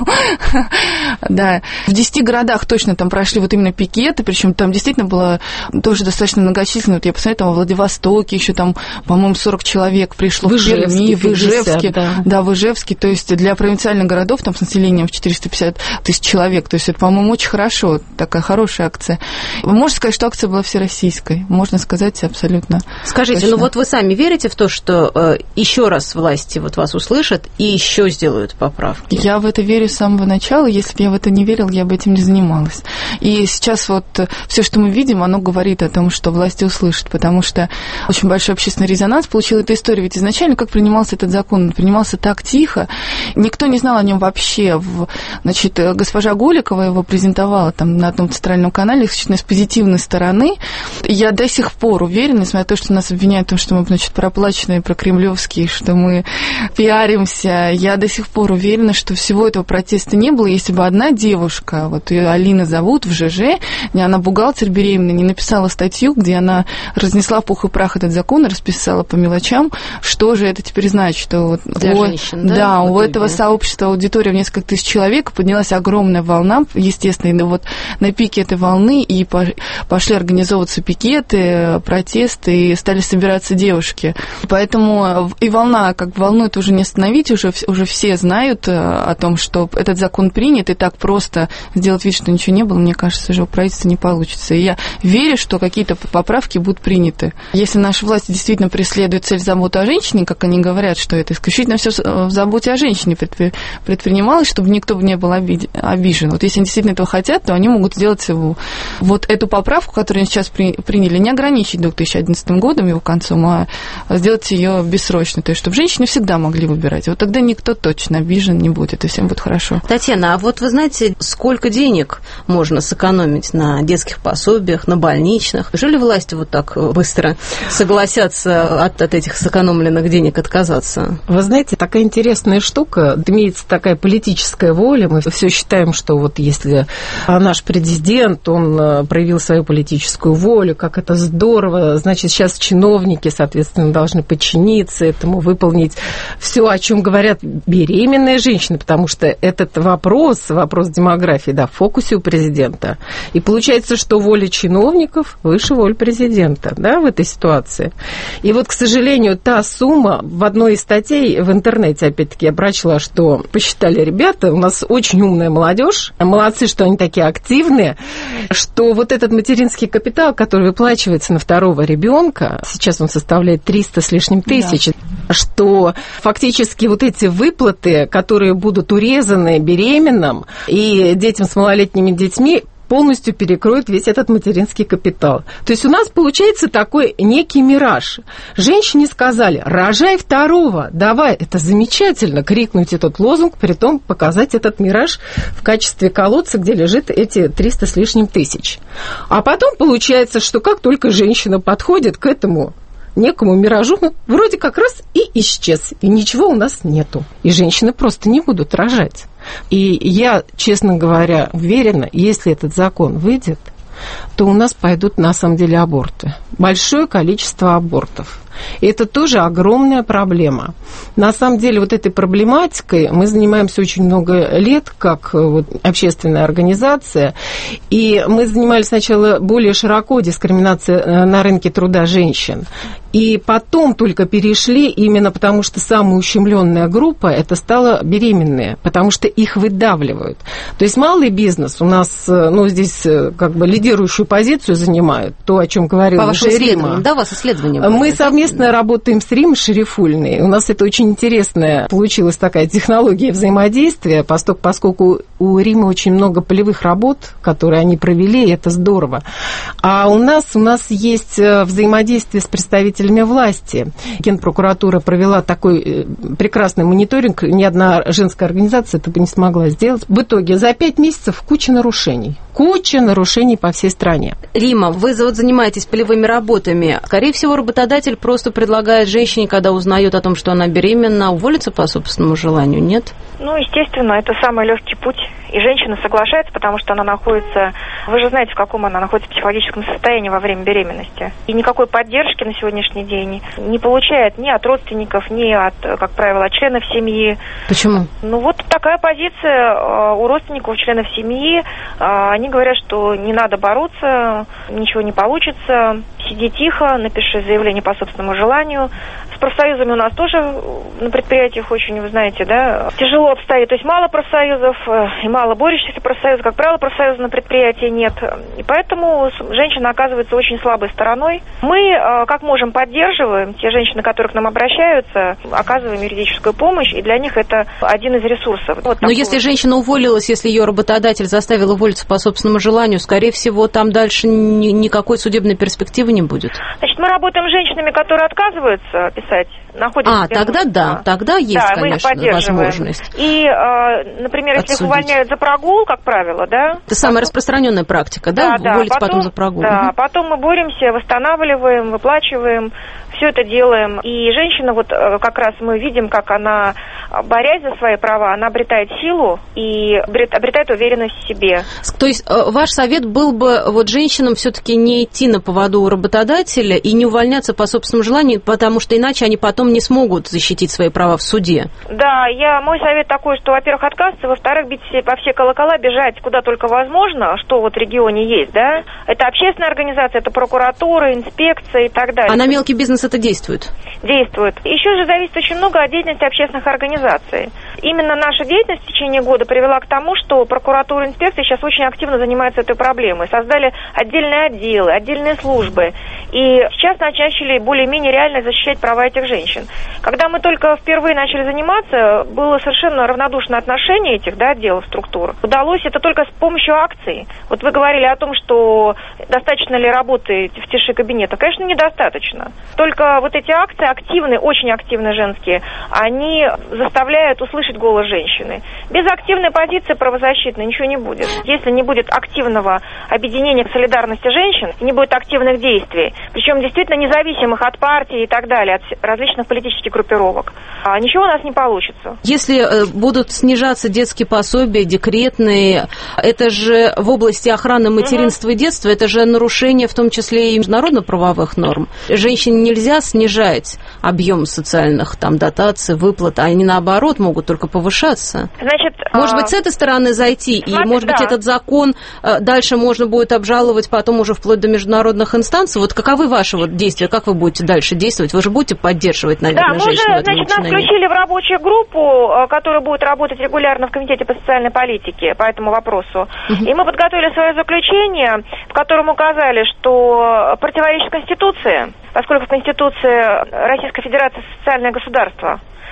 Speaker 20: Да. В 10 городах точно там прошли вот именно пикеты, причем там действительно было тоже достаточно многочисленно. Вот я посмотрела, там в Владивостоке еще там, по-моему, 40 человек пришло. В Перми, в Ижевске. Да, в Ижевске. То есть для провинциальных городов там с населением в 450 тысяч человек. То есть это, по-моему, очень хорошо, такая хорошая акция. Можно сказать, что акция была всероссийской. Можно сказать абсолютно.
Speaker 1: Скажите, точно. Ну вот вы сами верите в то, что еще раз власти вот вас услышат и еще сделают поправки?
Speaker 20: Я в это верю с самого начала. Если бы я в это не верила, я бы этим не занималась. И сейчас вот все, что мы видим, оно говорит о том, что власти услышат, потому что очень большой общественный резонанс получила эта история. Ведь изначально как принимался этот закон? Он принимался так тихо, никто не знал о нем вообще. Значит, госпожа Голикова его презентовала там на одном центральном канале исключительно с позитивной стороны. Я до сих пор уверена, несмотря на то, что нас обвиняют в том, что мы, значит, проплаченные, прокремлевские, что мы пиаримся, я до сих пор уверена, что всего этого протеста не было, если бы одна девушка, вот ее Алина зовут, в ЖЖ, она бухгалтер беременная, не написала статью, где она разнесла в пух и прах этот закон и расписала по мелочам, что же это теперь значит, что вот
Speaker 1: для женщин,
Speaker 20: да, у этого сообщества аудитория в несколько тысяч человек, поднялась огромная волна, естественно, и вот на пике этой волны и пошли организовываться пикеты, протесты, и стали собираться девушки. Поэтому и волна, как волну это уже не остановить, уже все знают о том, что этот закон принят, и так просто сделать вид, что ничего не было, мне кажется, уже у правительства не получится. И я верю, что какие-то поправки будут приняты. Если наша власть действительно преследует цель заботы о женщине, как они говорят, что это исключительно все в заботе о женщине предпринималось, чтобы никто не был обижен. Вот если они действительно этого хотят, то они могут сделать вот эту поправку, которую они сейчас приняли, не ограничить 2011 годом, его концом, а сделать ее бессрочно. То есть, чтобы женщины всегда могли выбирать. Вот тогда никто точно обижен не будет, и всем будет хорошо.
Speaker 1: Татьяна, а вот вы знаете, сколько денег можно сэкономить на детских пособиях, на больничных? Неужели власти вот так быстро согласятся от этих сэкономленных денег отказаться?
Speaker 21: Вы знаете, такая интересная штука, имеется такая политическая воля, мы все считаем, что вот если наш президент, он проявил свою политическую волю, как это здорово, значит, сейчас чиновники, соответственно, должны подчиниться этому, выполнить все, о чем говорят беременные женщины, потому что этот вопрос демографии, да, в фокусе у президента. И получается, что воля чиновников выше воли президента, да, в этой ситуации. И вот, к сожалению, та сумма, в одной из статей в интернете, опять-таки, я прочла, что посчитали ребята, у нас очень умная молодежь, молодцы, что они такие активные, что вот этот материнский капитал, который выплачивается на второго ребенка, сейчас он составляет 300 с лишним тысяч, да. Что фактически вот эти выплаты, которые будут урезаны беременным и детям с малолетними детьми, полностью перекроет весь этот материнский капитал. То есть у нас получается такой некий мираж. Женщине сказали: рожай второго, давай, это замечательно, крикнуть этот лозунг, притом показать этот мираж в качестве колодца, где лежит эти 300 с лишним тысяч. А потом получается, что как только женщина подходит к этому некому миражу, вроде как раз и исчез, и ничего у нас нету. И женщины просто не будут рожать. И я, честно говоря, уверена, если этот закон выйдет, то у нас пойдут на самом деле аборты. Большое количество абортов. И это тоже огромная проблема. На самом деле вот этой проблематикой мы занимаемся очень много лет, как вот общественная организация. И мы занимались сначала более широко дискриминацией на рынке труда женщин. И потом только перешли, именно потому что самая ущемленная группа это стала беременные, потому что их выдавливают. То есть малый бизнес у нас, ну, здесь как бы лидирующую позицию занимает, то, о чем говорила
Speaker 1: по вашим
Speaker 21: исследованиям.
Speaker 1: Да, у вас исследования
Speaker 21: были. Мы совместно
Speaker 1: да?
Speaker 21: работаем с Римой Шерифульной. У нас это очень интересная получилась такая технология взаимодействия, поскольку у Римы очень много полевых работ, которые они провели, и это здорово. А у нас есть взаимодействие с представителями власти. Генпрокуратура провела такой прекрасный мониторинг, ни одна женская организация это бы не смогла сделать. В итоге за 5 месяцев куча нарушений по всей стране.
Speaker 1: Рима, вы вот занимаетесь полевыми работами. Скорее всего, работодатель просто предлагает женщине, когда узнает о том, что она беременна, уволиться по собственному желанию, нет?
Speaker 2: Ну, естественно, это самый легкий путь. И женщина соглашается, потому что она находится... Вы же знаете, в каком она находится психологическом состоянии во время беременности. И никакой поддержки на сегодняшний день не получает ни от родственников, ни от, как правило, от членов семьи.
Speaker 1: Почему?
Speaker 2: Ну, вот такая позиция у родственников, членов семьи. Они говорят, что не надо бороться, ничего не получится. Сиди тихо, напиши заявление по собственному желанию. С профсоюзами у нас тоже на предприятиях очень, вы знаете, да, тяжело обстоит. То есть мало профсоюзов и мало борющихся профсоюзов. Как правило, профсоюза на предприятии нет. И поэтому женщина оказывается очень слабой стороной. Мы, как можем, поддерживаем. Те женщины, которые к нам обращаются, оказываем юридическую помощь. И для них это один из ресурсов. Вот.
Speaker 1: Но если женщина уволилась, если ее работодатель заставил уволиться по собственному желанию, скорее всего, там дальше никакой судебной перспективы не будет.
Speaker 2: Значит, мы работаем с женщинами, которые отказываются писать, находятся...
Speaker 1: тогда да, тогда есть, да, конечно, возможность.
Speaker 2: И, например, если их увольняют за прогул, как правило, да...
Speaker 1: Это самая распространенная практика, да? Уволить потом за прогул.
Speaker 2: Да, потом мы боремся, восстанавливаем, выплачиваем, все это делаем. И женщина, вот как раз мы видим, как она, борясь за свои права, она обретает силу и обретает уверенность в себе.
Speaker 1: То есть ваш совет был бы вот женщинам все-таки не идти на поводу у работодателя и не увольняться по собственному желанию, потому что иначе они потом не смогут защитить свои права в суде.
Speaker 2: Да, мой совет такой, что, во-первых, отказываться, во-вторых, бить по все колокола, бежать куда только возможно, что вот в регионе есть, да. Это общественная организация, это прокуратура, инспекция и так далее.
Speaker 1: А на мелкий бизнес это действует?
Speaker 2: Действует. Еще же зависит очень много от деятельности общественных организаций. Именно наша деятельность в течение года привела к тому, что прокуратура и инспекция сейчас очень активно занимаются этой проблемой. Создали отдельные отделы, отдельные службы. И сейчас начали более-менее реально защищать права этих женщин. Когда мы только впервые начали заниматься, было совершенно равнодушное отношение этих отделов, структур. Удалось это только с помощью акций. Вот вы говорили о том, что достаточно ли работы в тиши кабинета. Конечно, недостаточно. Только вот эти акции активные, очень активные женские, они заставляют услышать голос женщины. Без активной позиции правозащитной ничего не будет. Если не будет активного объединения к солидарности женщин, не будет активных действий, причем действительно независимых от партии и так далее, от различных политических группировок, ничего у нас не получится.
Speaker 1: Если будут снижаться детские пособия, декретные, это же в области охраны материнства и детства, это же нарушение в том числе и международно-правовых норм. Женщине нельзя снижать объем социальных дотаций, выплат, а они наоборот могут только повышаться.
Speaker 2: Значит,
Speaker 1: может быть, с этой стороны зайти, и, может быть, этот закон дальше можно будет обжаловать потом уже вплоть до международных инстанций. Вот каковы ваши действия, как вы будете дальше действовать? Вы же будете поддерживать, наверное, женщин в этом начинании?
Speaker 2: Нас включили в рабочую группу, которая будет работать регулярно в Комитете по социальной политике по этому вопросу. И мы подготовили свое заключение, в котором указали, что противоречит Конституции, поскольку в Конституции Российской Федерации социальное государство.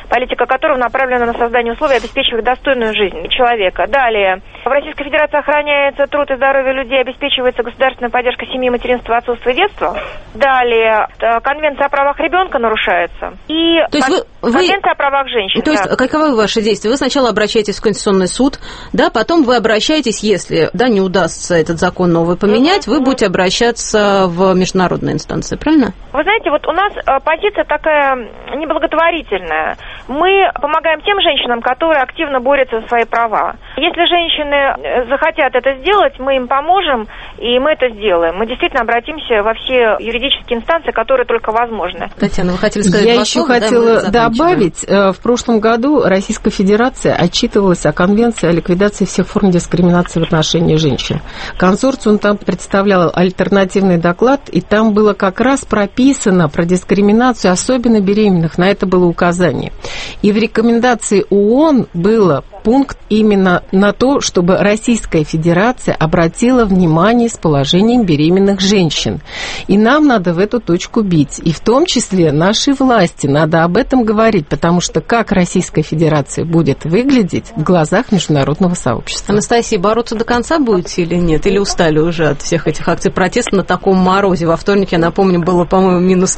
Speaker 2: политика которого направлена на создание условий, обеспечивающих достойную жизнь человека. Далее. В Российской Федерации охраняется труд и здоровье людей, обеспечивается государственная поддержка семьи, материнства, отцовства и детства. Далее. Конвенция о правах ребенка нарушается. И конвенция о правах женщин.
Speaker 1: То есть, каковы ваши действия? Вы сначала обращаетесь в Конституционный суд, да, потом вы обращаетесь, если, да, не удастся этот закон новый поменять, вы будете обращаться в международные инстанции, правильно?
Speaker 2: Вы знаете, вот у нас позиция такая неблаготворительная. Мы помогаем тем женщинам, которые активно борются за свои права. Если женщины захотят это сделать, мы им поможем, и мы это сделаем. Мы действительно обратимся во все юридические инстанции, которые только возможны.
Speaker 1: Татьяна, вы хотели сказать
Speaker 21: Я еще хотела добавить. В прошлом году Российская Федерация отчитывалась о Конвенции о ликвидации всех форм дискриминации в отношении женщин. Консорциум там представлял альтернативный доклад, и там было как раз прописано про дискриминацию, особенно беременных. На это было указание. И в рекомендации ООН было пункт именно на то, чтобы Российская Федерация обратила внимание с положением беременных женщин. И нам надо в эту точку бить. И в том числе нашей власти надо об этом говорить, потому что как Российская Федерация будет выглядеть в глазах международного сообщества.
Speaker 1: Анастасия, бороться до конца будете или нет? Или устали уже от всех этих акций протеста на таком морозе? Во вторник, я напомню, было, по-моему, минус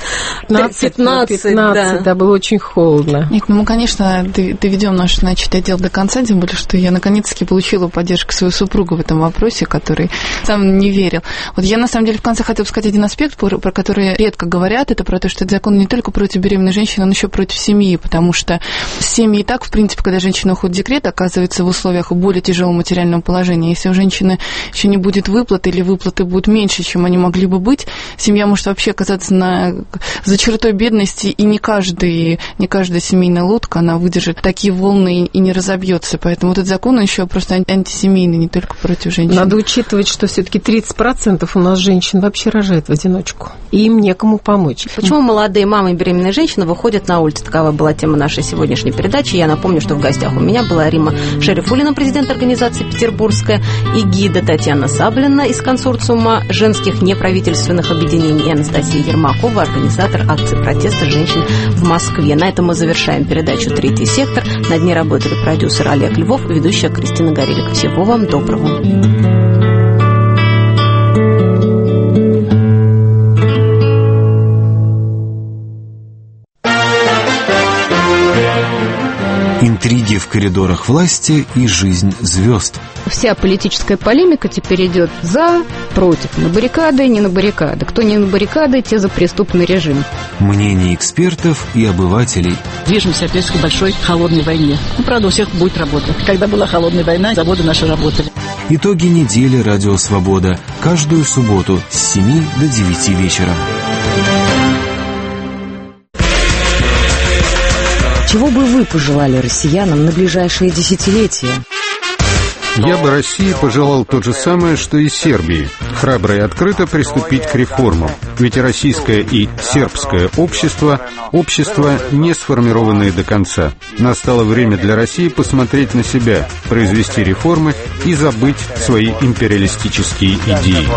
Speaker 1: 15.
Speaker 21: Да, было очень холодно.
Speaker 20: Нет, мы, конечно, доведем наш отдел до конца, тем более, что я наконец-таки получила поддержку своего супруга в этом вопросе, который сам не верил. Вот я, на самом деле, в конце хотела сказать один аспект, про который редко говорят, это про то, что этот закон не только против беременной женщины, он еще против семьи, потому что семьи и так, в принципе, когда женщина уходит в декрет, оказывается в условиях более тяжелого материального положения. Если у женщины еще не будет выплаты или выплаты будут меньше, чем они могли бы быть, семья может вообще оказаться за чертой бедности, и не каждая семейная лодка, она выдержит такие волны и не разобьется. Поэтому этот закон еще просто антисемейный, не только против женщин.
Speaker 21: Надо учитывать, что все-таки 30% у нас женщин вообще рожает в одиночку, и им некому помочь.
Speaker 1: Почему молодые мамы и беременные женщины выходят на улицу? Такова была тема нашей сегодняшней передачи. Я напомню, что в гостях у меня была Римма Шерифуллина, президент организации «Петербургская», и гида Татьяна Саблина из консорциума женских неправительственных объединений, и Анастасия Ермакова, организатор акции протеста женщин в Москве. На этом мы завершаем передачу «Третий сектор». Над ней работали продюсер Олег Львов, ведущая Кристина Горелик. Всего вам доброго.
Speaker 18: Интриги в коридорах власти и жизнь звезд.
Speaker 4: Вся политическая полемика теперь идет за, против, на баррикады, не на баррикады. Кто не на баррикады, те за преступный режим.
Speaker 18: Мнения экспертов и обывателей.
Speaker 12: Движемся опять к большой холодной войне. Правда, у всех будет работа. Когда была холодная война, заводы наши работали.
Speaker 18: Итоги недели «Радио Свобода». Каждую субботу с 7 до 9 вечера.
Speaker 17: Чего бы вы пожелали россиянам на ближайшие десятилетия?
Speaker 22: Я бы России пожелал то же самое, что и Сербии. Храбро и открыто приступить к реформам. Ведь российское и сербское общество не сформированные до конца. Настало время для России посмотреть на себя, произвести реформы и забыть свои империалистические идеи.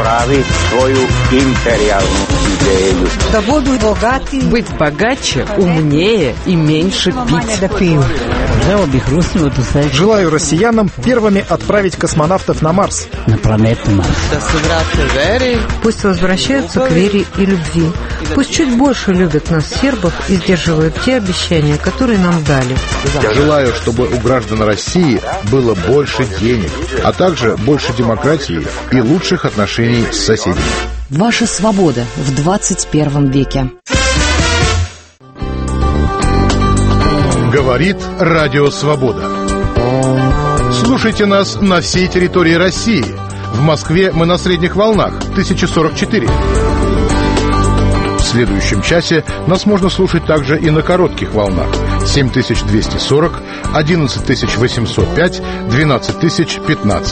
Speaker 23: Быть богаче, умнее и меньше пить.
Speaker 24: Желаю россиянам первыми отправить космонавтов на Марс.
Speaker 23: На планету Марс.
Speaker 25: Пусть возвращаются к вере и любви. Пусть чуть больше любят нас, сербов, и сдерживают те обещания, которые нам дали.
Speaker 26: Я желаю, чтобы у граждан России было больше денег, а также больше демократии и лучших отношений с соседями.
Speaker 17: Ваша свобода в 21 веке.
Speaker 27: Говорит Радио Свобода. Слушайте нас на всей территории России. В Москве мы на средних волнах 1044. В следующем часе нас можно слушать также и на коротких волнах 7240, 11805, 12015.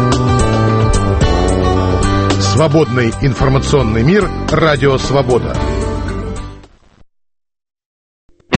Speaker 27: Свободный информационный мир. Радио Свобода.